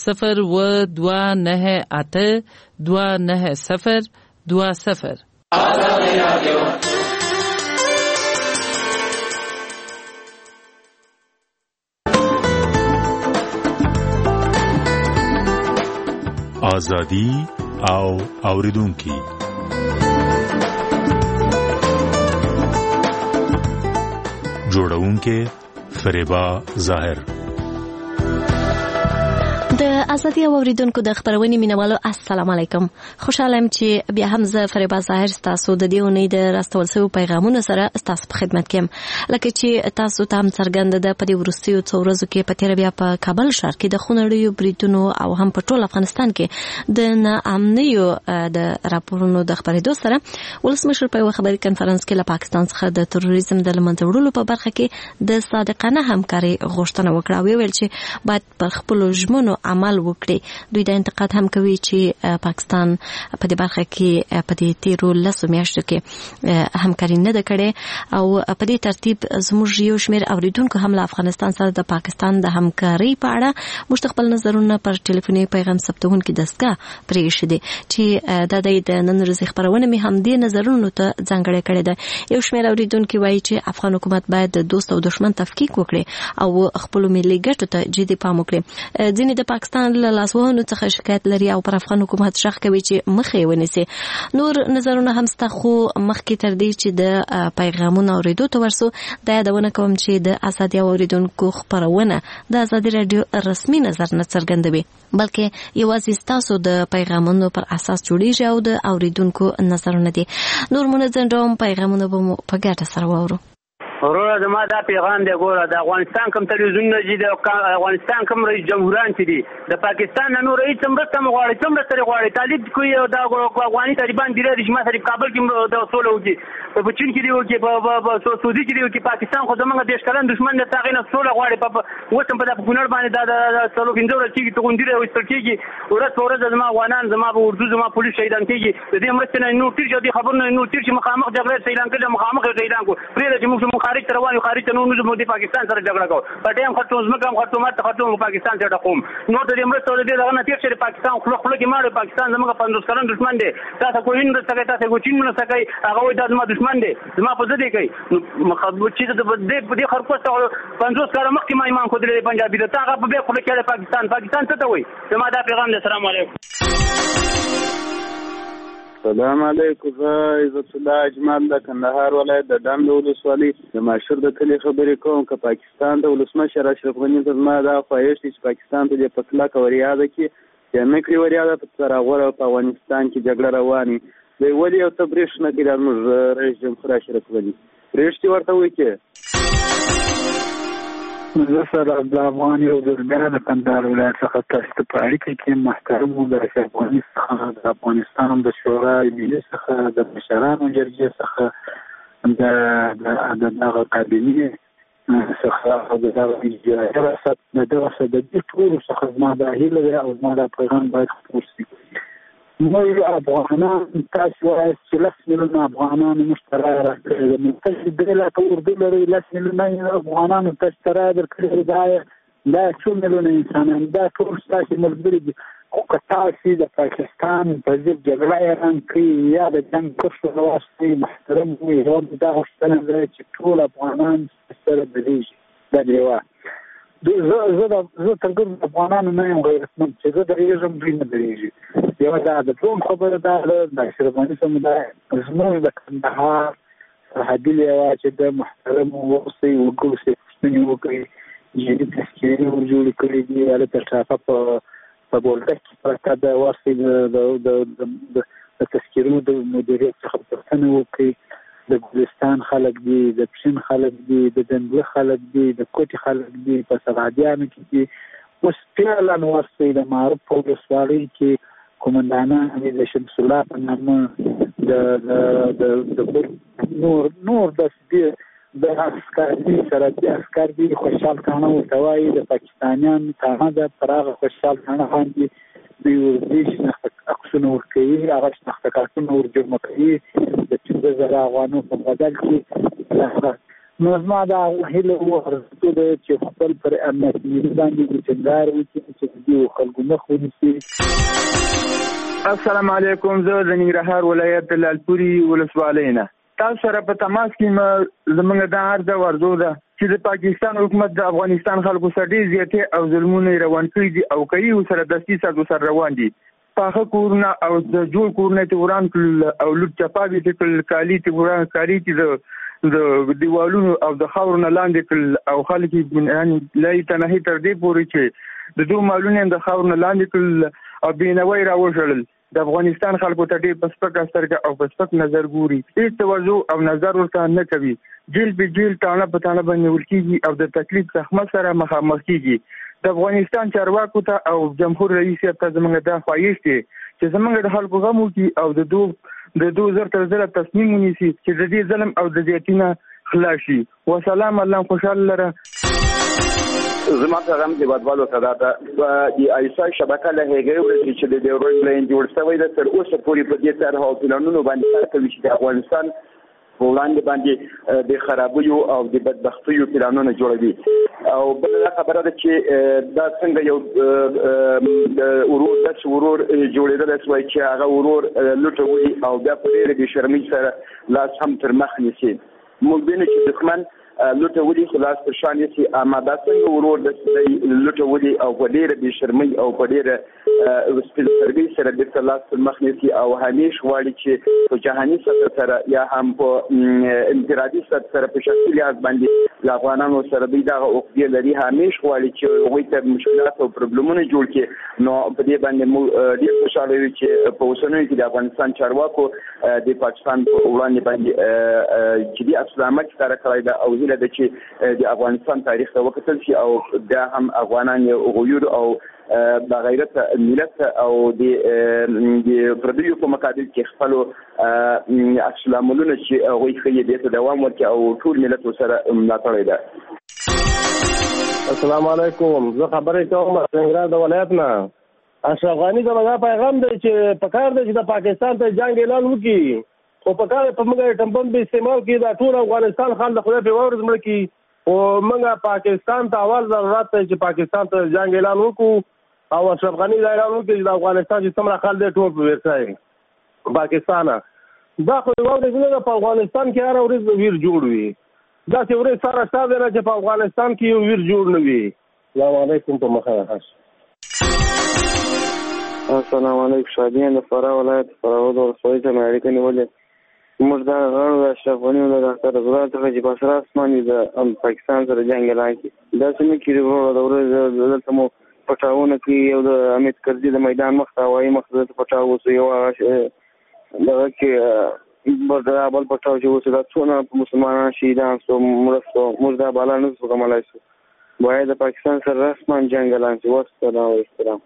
0298202020 آزادی او اوریدونکي جوړونکي فریبا ظاهر د ازادي او اوریدونکو د خبرونې مینوالو السلام علیکم خوشاله یم چې بیا هم زه فریبا ظاهر تاسو د دې اونۍ د راستول شوی پیغامونو سره تاسو په خدمت کې یم لکه چې تاسو ته هم څرګنده ده په دې وروستیو څو ورځو کې په تیر بیا په کابل ښار کې د خونړیو بریدونو او هم په ټول افغانستان کې د ناامنیو د راپورونو د خبرېدو سره ولسمشر په یو خبري کنفرانس کې له پاکستان څخه د تروریزم د له منځه وړلو په برخه کې د صادقانه همکاري غوښتنه وکړه او ویل چې باید پر خپلو ژمنو عمل وکړي دوی د انتقاد هم کوي چې پاکستان په دې برخه کې په دې تیرو 10 میاشتو کې همکاري نه ده کړې او په دې ترتیب زموږ یو شمېر اوریدونکو هم له افغانستان سره د پاکستان د همکاري په اړه مشتخبل نظرونه پر ټلیفوني پیغام ثبتونکو دستګاه پرې شوه چې د نن ورځې خبرونه می هم دې نظرونو ته ځانګړې کړې ده یو شمېر اوریدونکو وایي چې افغان حکومت باید د دوست او دشمن تفکیک وکړي او خپل ملي ګټو ته جدي پام وکړي ځینې د پاکستان له لاسوهنو څخه شکایت لري او پر افغان حکومت شخ کوي چې مخې ونیسي نور نظرونه هم ستا خو مخکې تر دې چې د پیغامونو اوریدو ته ورسو دا یادونه کوم چې د ازادي اوریدونکو خبرونه د ازادي رادیو رسمي نظر نه څرګندوي بلکې یوازې تاسو د پیغامونو پر اساس جوړیږي او د اوریدونکو نظرونه دي نور منځنډوم پیغامونه به په ګټه سره واورو وروره زما دا پیغام دی ګوره د افغانستان کوم تلویزیونونه چې د افغانستان کوم رئیس جمهوران چې دي د پاکستان نه نور هیڅ مرسته هم غواړي څه مرسته غواړي طالب کوي دا افغاني طالبان دي رژیم سره کابل کې د سوله وکړي په چین کې دی وکړي په سعودي کې دی وکړي پاکستان خو زمونږ دیش کلن دشمن دی هغې نه سوله غواړي اوس هم په کونړ باندې دا څلور پنځه ورځې کېږي توغندي راویستل کېږي ورځ په ورځ زما افغانان زما په اردو زما پولیس شهیدان کېږي د دې مرستې نه نور تېر شي دې خبرونه نور تېر شي مخامخ جګړه شهیدان کړي مخامخ شهیدان کو پرېږده چې موږ خارج ته روان یو خارج ته نو موږ د پاکستان سره جګړه کوو په ټایم خرطوم ځمکه هم خرطوم پاکستان ته ډقوم نو د دې مرستې د دې نه تېر شي پاکستان خپل کې ماړ پاکستان زموږ 50 کلن دشمن دی تاسو کوی نه سکه تاسو کوی نه سکه هغه وای دا زما دشمن دی زما په ځدې کوي مخبوط چې د دې خرکوس 50 کال مخکې ما ایمان خو د پنجابي د تاغه په خپل کې پاکستان ته وای زما دا پیغام دی السلام علیکم السلام علیکم زه عزت الله اجمل د کندهار ولایت د ډنډ ولسوالۍ د ماشور د کلي خبرې کوم که پاکستان د ولسمشر اشرف غني ته زما دا خواهش دی چې پاکستان ته د په کلکه وریاده کړي چې نه کړي وریاده په څراغوره په افغانستان کې جګړه رواني دی ولې یو تبریش نه کړي زموږ رئیس جمهور اشرف غني پرېشتي ورته وکړي زه سره عبدالله افغان یو دربیانه د کندهار ولایت څخه تاسو ته په اړیکه کې محترم د اشرف غني څخه د افغانستان د شورای ملي څخه د مشرانو جرګې څخه د دغه کابینې څخه د دغه ریاست د دې ټولو څخه زما دا هیله ده او زما دا پیغام باید خپور شي. موږ افغانان تاسو وایئ چې 10 میلیونه افغانان موږ ته رایه راکړې ده. موږ تاسو درې لاکه اردو لرئ، 10 میلیونه افغانانو تاسو ته رایه درکړې ده. دا 2 میلیونه انسانان دا ټول ستاسو ملګري دي. خو که تاسو د پاکستان په ضد جګړه اعلان کړئ یا د جنګ کرښو راوستئ، محترم هېواد دا غوښتنه ده چې ټول افغانان سره بدېږي. دا ډېوه زه تر ګرد افغانانو نه یم غیرتمند چې زه درېږم دوی نه درېږي. یوه دا د دوم خبره دا ده د اشرفغاني سمدای زموږ د کندهار سرحدي لیوا چې د محترم اوسئ وګورئ پوښتنې وکړئ، جدي تذکیرې ورجوړې کړي دي. هلته ټاپه په بولدک کې پرته ده، واسطې د تذکیرونو د مدیریت څخه پوښتنه وکړي. د ګلستان خلک دي، د پښین خلک دي، د دندله خلک دي، د کوټي خلک دي، په سرحدیانو کې دي. اوس فعلا واسطې د معروف په ولسوالۍ کې قومندانان حمید شمس الله په نامه د نور داسې د عسکري سره د عسکري خوشحال کاڼه ورته وایي، د پاکستانیان کاڼه ده، پر هغه خوشحال کاڼه باندې دوی ورځي شناخته عکسونه ورکوي، هغه شناخته کارتونه ورجمع کوي د 15,000 افغانو په بدل کې. نو زما دا هیله وارزو ده چې خپل پر امنیت ملي باندې د ټینګار وکړي چې د دې خلکو مخ ونیسي. السلام علیکم. زه د ننګرهار ولایت لالپوري ولسوالۍ نه تاسو سره په تماس کې زموږ دا عرض ورزو ده چې د پاکستان حکومت د افغانستان خلکو سره ډېر زیاتې او ظلمونه روان کړي دي او کوي ورسره دستي سره روان دي. پاخه کورونه او د جوړ کورونه ته وران کړل او لوټ چپاوي ته کړل، کالي ته وران کالي ته د دیوالونو او د خاورو نه لاندې کړل او خلک یې لای تنهي تر دې پورې چې د دوه مالونه د خاورو نه لاندې کړل او بینوي راوژړل. د افغانستان خلکو ته ډېر په سپکه سترګه او په سپک نظر ګوري، هېڅ توجه او نظر ورته نه کوي. جیل په جیل تاڼه په تاڼه باندې نیول کېږي او د تکلیف زخمه سره مخامخ کېږي. د افغانستان چارواکو ته او جمهور رئیس ته زموږ دا خواهش دی چې زموږ د خلکو غم وکړي او د دو زر تر زره تصمیم ونیسي چې د دې ظلم او د زیاتي نه خلاص شي. وسلام، الله خوشحاله لره. زما پیغام د بدوالو صدا ته د ایسا شبکه له هغې ورځې چې د ډیورنډ لاین جوړ شوی ده تر اوسه پورې په دې طرح او پلانونو باندې کار کوي چې د افغانستان په وړاندې باندې د خرابیو او د بدبختیو پلانونه جوړوي. او بله خبره ده چې دا څنګه یو ورور داسې ورور جوړېدلی شوی چې هغه ورور لوټوي او بیا په ډېرې بې شرمۍ سره لاس هم تر مخ نیسي. موږ وینو چې دښمن لوټولي خلاص پر شان یې آماده څنګه ورور د لوټولي او په ډېره بې شرمۍ او په ډېره سپېڅلترګۍ سره بېرته لاس پر مخ نیسي او همیش غواړي چې په جهاني سطح سره یا هم په انفرادي سطح سره په شخصي لحاظ باندې له افغانانو سره دوی دغه عقدې لري، همیش غواړي چې هغوی ته مشکلات او پرابلمونه جوړ کړي. نو په دې باندې موږ ډېر خوشحاله یو چې په اوسنیو کې د افغانستان چارواکو د پاکستان په وړاندې باندې جدي عکس العمل ښکاره کړی ده او هیله ده چې د افغانستان تاریخ ته وکتل شي او دا هم افغانان یو غیور او بغیرت ملت او د پردیو په مقابل کې خپل عکس العملونه چې هغوی ښیي دې ته دوام ورکړي او ټول ملت ورسره ملاتړی ده. السلام علیکم. زه خبرې کوم ننګرهار د ولایت نه. اشرف غني ته دا پیغام دی چې پکار دی چې د پاکستان ته جنگ اعلان وکړي، خو پکار په موږ ټمبم به استعمال کړي دا ټول افغانستان خلک د خدای په ورځ مړ کړي. او موږ پاکستان ته اول ضرورت دی چې پاکستان ته جنگ اعلان وکړو او اشرف غني دا اعلان وکړي چې د افغانستان چې څومره خلک دی ټول په ورسای پاکستان دا خو یو د دې په افغانستان کې هر ورځ ویر جوړ وي. دا چې ورځ سره شته نه چې په افغانستان کې یو ویر جوړ نه وي. السلام علیکم. په مخه السلام علیکم. شادیان د فراه ولایت فراه ولسوالۍ ته مې اړیکه نیولې. موږ دا غواړو د اشرف غني د ډاکټر عبدالله څخه چې په سر اسمان د پاکستان سره جنګ اعلان کړي. داسې نه کېږي وروره د ورځې دلته مو پټاونه کې یو د امید کرزي د میدان مخ ته هوایي مخ ته پټاو اوسو یو دغه کې بل پټاو چې اوسو دا څونه مسلمانان شهیدان سو مړه سو موږ دا بالا نه سو کوملای شو. باید د پاکستان سره رسمان جنګ اعلان شي. والسلام علیکم.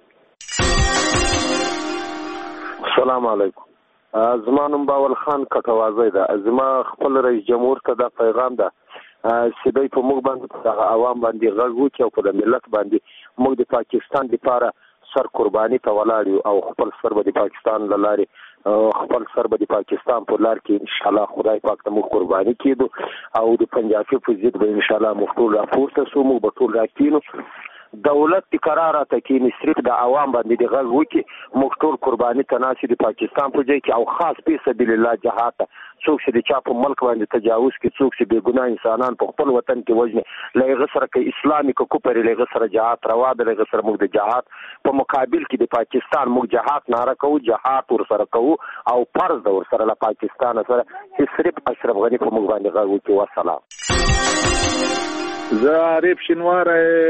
السلام علیکم. زما نوم باول خان کټوازی ده. زما خپل رئیس جمهور ته دا پیغام ده چې دوی په موږ باندې د عوام باندې غږ وکړي او په د ملت باندې موږ د پاکستان لپاره سر قرباني ته ولاړ یو او خپل سر به د پاکستان له لارې خپل سر به د پاکستان په لار کې ان شاء الله خدای پاک ته موږ قرباني کېدو او د پنجابي په ضد به ان شاء الله موږ ټول راپورته سو موږ به ټول راکینو دولت د قرار ته کې صرف د عوام باندې د غږ وکړي موږ ټول قرباني ته ناسي د پاکستان په ځای کې او خاص په سبیل الله جهاد څوک چې د چا په ملک باندې تجاوز کوي څوک چې بې ګناه انسانان په خپل وطن کې وژني لږه سره کې اسلامي کوپر لږه سره جهاد روا ده لږه سره موږ د جهاد په مقابل کې د پاکستان موږ جهاد ناره کوو جهاد ور سره کوو او فرض ده ور سره له پاکستان سره چې صرف اشرف غنی په موږ باندې غږ وکړي والسلام. زه عارف شینوار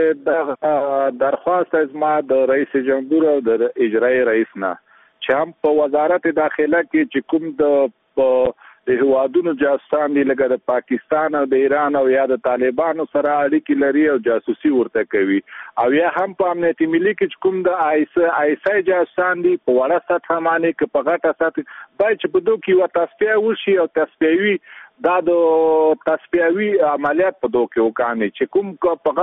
د درخواست از ما د رئیس جمهور او د اجرایی رئیس نه چې هم په وزارت داخله کې چې کوم د هوادونو جاسوسان دي لکه د پاکستان او د ایران او یا د طالبانو سره اړیکې لري او جاسوسي ورته کوي او یا هم په امنیتي ملي کې کوم د آیسای جاسوسان دي په وړه سطح باندې کې په غټه سطح باید چې په دوه کې یو تصفیه وشي او تصفیوي دا د تصفیوي عملیات په دوه کې وکړي چې کوم په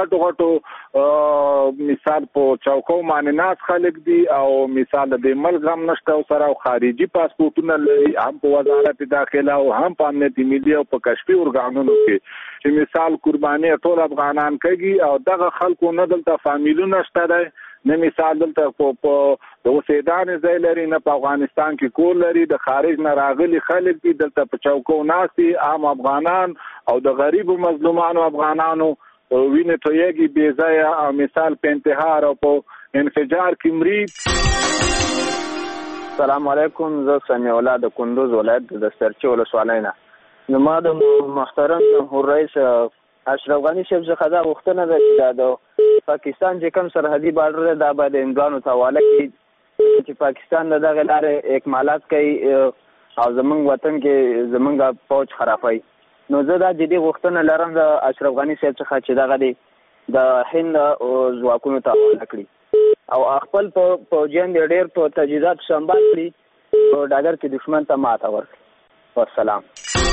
غټو مثال په چوکو باندې ناس خلک دي او مثال د ملک هم نشته او سره خارجي پاسپورتونه لري هم په وزارت داخله او هم په امنیتي ملي او په کشفي ارګانونو کې چې مثال قرباني ټول افغانان کوي او دغه خلکو نه دلته فامیلونه شته دی نه مثال دلته په د اوسېدان ځای لري نه په افغانستان کې کور لري د خارج نه راغلي خلک دي دلته په چوکو ناستي عام افغانان او د غریبو مظلومانو افغانانو وینې تویږي بې ځایه او مثال په انتحار او په انفجار کې مري. السلام علیکم زه سمیع الله د کندوز ولایت د سرچې ولسوالۍ نه نو ما د محترم جمهور رئیس اشرف غنی صاحب څخه دا غوښتنه ده چې د پاکستان چې کوم سرحدي بارډر دا باید امګانو ته حواله کړي چې پاکستان دغه لارې اکمالات کوي او زمونږ وطن کې زمونږ فوج خرابوي نو زه دا جدي غوښتنه لرم د اشرف غنی صاحب څخه چې دغه د هند ځواکونو ته حواله کړي او خپل فوجیان ډېر په تجهیزات سمبال کړي او ډګر کې دښمن ته ماته ورکړي. والسلام.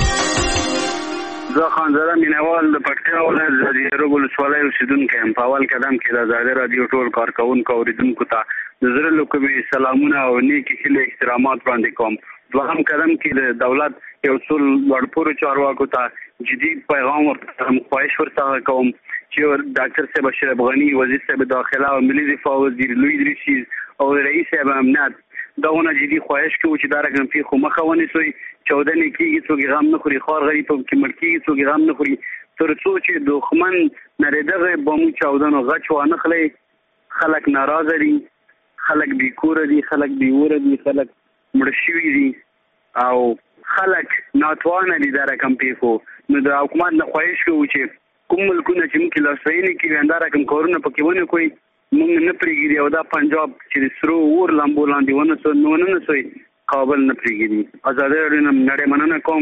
زه خانزاده مینوال د پکتیا ولایت د زیروک ولسوالۍ اوسېدونکی یم. په اول قدم کې د ازادي راډیو ټول کارکوونکو اوریدونکو ته د زړه له کومې سلامونه او نیکې هیلې احترامات وړاندې کوم. دوهم قدم کې د دولت یو څو لوړپوړو چارواکو ته جدي پیغام ورته خواهش ورڅخه کوم چې ډاکټر صاحب اشرف غنی وزیر صاحب داخله او ملي دفاع وزیر لوی ادریسي او رئیس صاحب امنیت دغونه جدي خواهش کوو چې دا رقم پیښو مخه ونیسئ. چودنې کېږي څوک غم نه خوري خوار غریب کې مړ کېږي څوک غم نه خوري تر څو چې دښمن نری دغه بمو چاودنو غچ وانه خلی خلک ناراضه دي خلک بیکوره دي خلک بیوره دي خلک مړه شوي دي او خلک ناتوانه دي دا رقم پیښو نو د حکومت نه خواهش کوو چې کوم ملکونه چې موږ لاسوهنې کوي دا رقم کارونه پکې ونه کوي موږ نه پرېږدي او دا پنجاب چې سرو اور لامبو لاندې ونه نسوي کابل نه پرېږدي. ازادي راډیو نه نړۍ مننه کوم.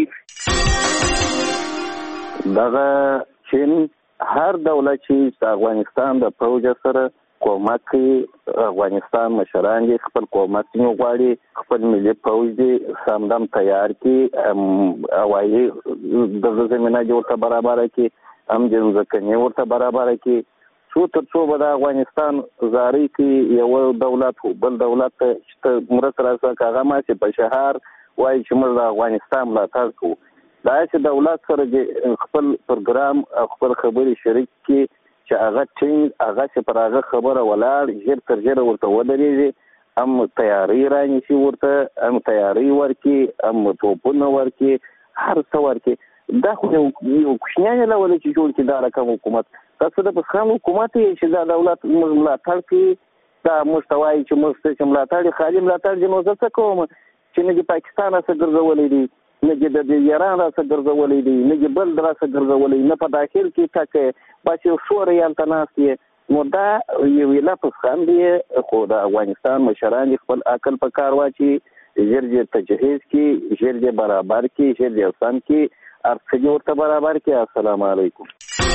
دغه چین هر دولت چې د افغانستان د پوځ سره کومک کوي افغانستان مشران دي خپل کومک نه غواړي خپل ملي پوځ دي سمدم تیار کړي هوایي د زمينه جوړه برابر کړي هم د ځمکني ورته برابر کړي تر څو به د افغانستان زاري کې یو دولت بل دولت چې مرسته راځي هغه ما چې په شهر وایي چې موږ د افغانستان ملاتړ کوو دا چې دولت سره خپل پروګرام خپل خبري شریک کې چې هغه ټینګ هغه چې پر هغه خبره ولاړ ژر تر ژره ورته ودرېږي هم تیاری رانیسي ورته هم تیاری ورکي هم توپونه ورکي هر څه ورکي دا خو یو کوچنی لول چې جوړ کړي دا رقم حکومت تاسو د پخواني حکومت چې دا دولت ملاتړ کوي دا مستوای چې مستشم ملاتړ خالي ملاتړ جنو زه څه کوم چې نه پاکستان سره ګرځولې دي نه د ایران سره ګرځولې دي نه بل در سره ګرځولې نه په داخل کې تک بس یو شور یال تناسي نو دا یو ویلا په خان دي خو د افغانستان مشران خپل عقل په کار واچي ژر تجهیز کې ژر برابر کې ژر آسان کې ارڅ ورته برابر کې. السلام علیکم.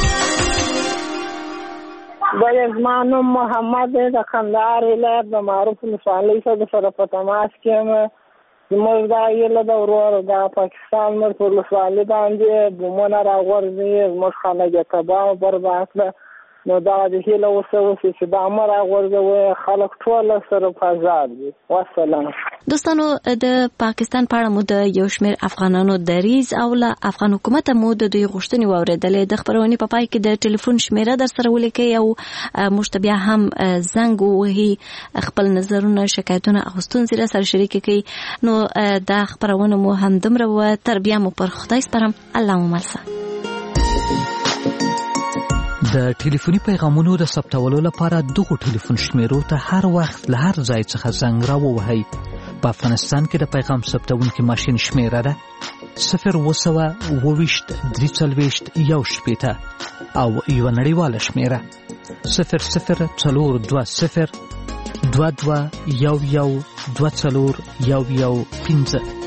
زما محمد د خندار ولایت د معروف ولسوالۍ سره په تماس کې زموږ دا یله د ورور د پاکستان مر په ولسوالۍ باندې بمونه راغورځي زموږ خلک یې تباه برباد کړه نو دا د هیله اوسه چې دا امر راغورځوي خلک ټول سره په آزاد دي. والسلام. دوستانو د پاکستان په اړه مو د یو شمېر افغانانو دریځ او له افغان حکومت مو د دوی غوښتنې واورېدلې. د خپرونې په پای کې د ټلیفون شمیره در سره ولیکئ او موږ ته بیا هم زنګ ووهئ خپل نظرونه شکایتونه او ستونزې را سره شریک کړئ. نو دا خپرونه مو همدومره وه. تر بیا مو پر خدای سپارم. الله مو مل شه. د ټلیفوني پیغامونو د ثبتولو لپاره دغه ټلیفون شمیرو ته هر وخت له هر ځای څخه زنګ راووهئ. په افغانستان کې د پیغام ثبتونکي ماشین شمیره ده 02023 340 او یو نړیواله شمیره 004022 22 11 24 15.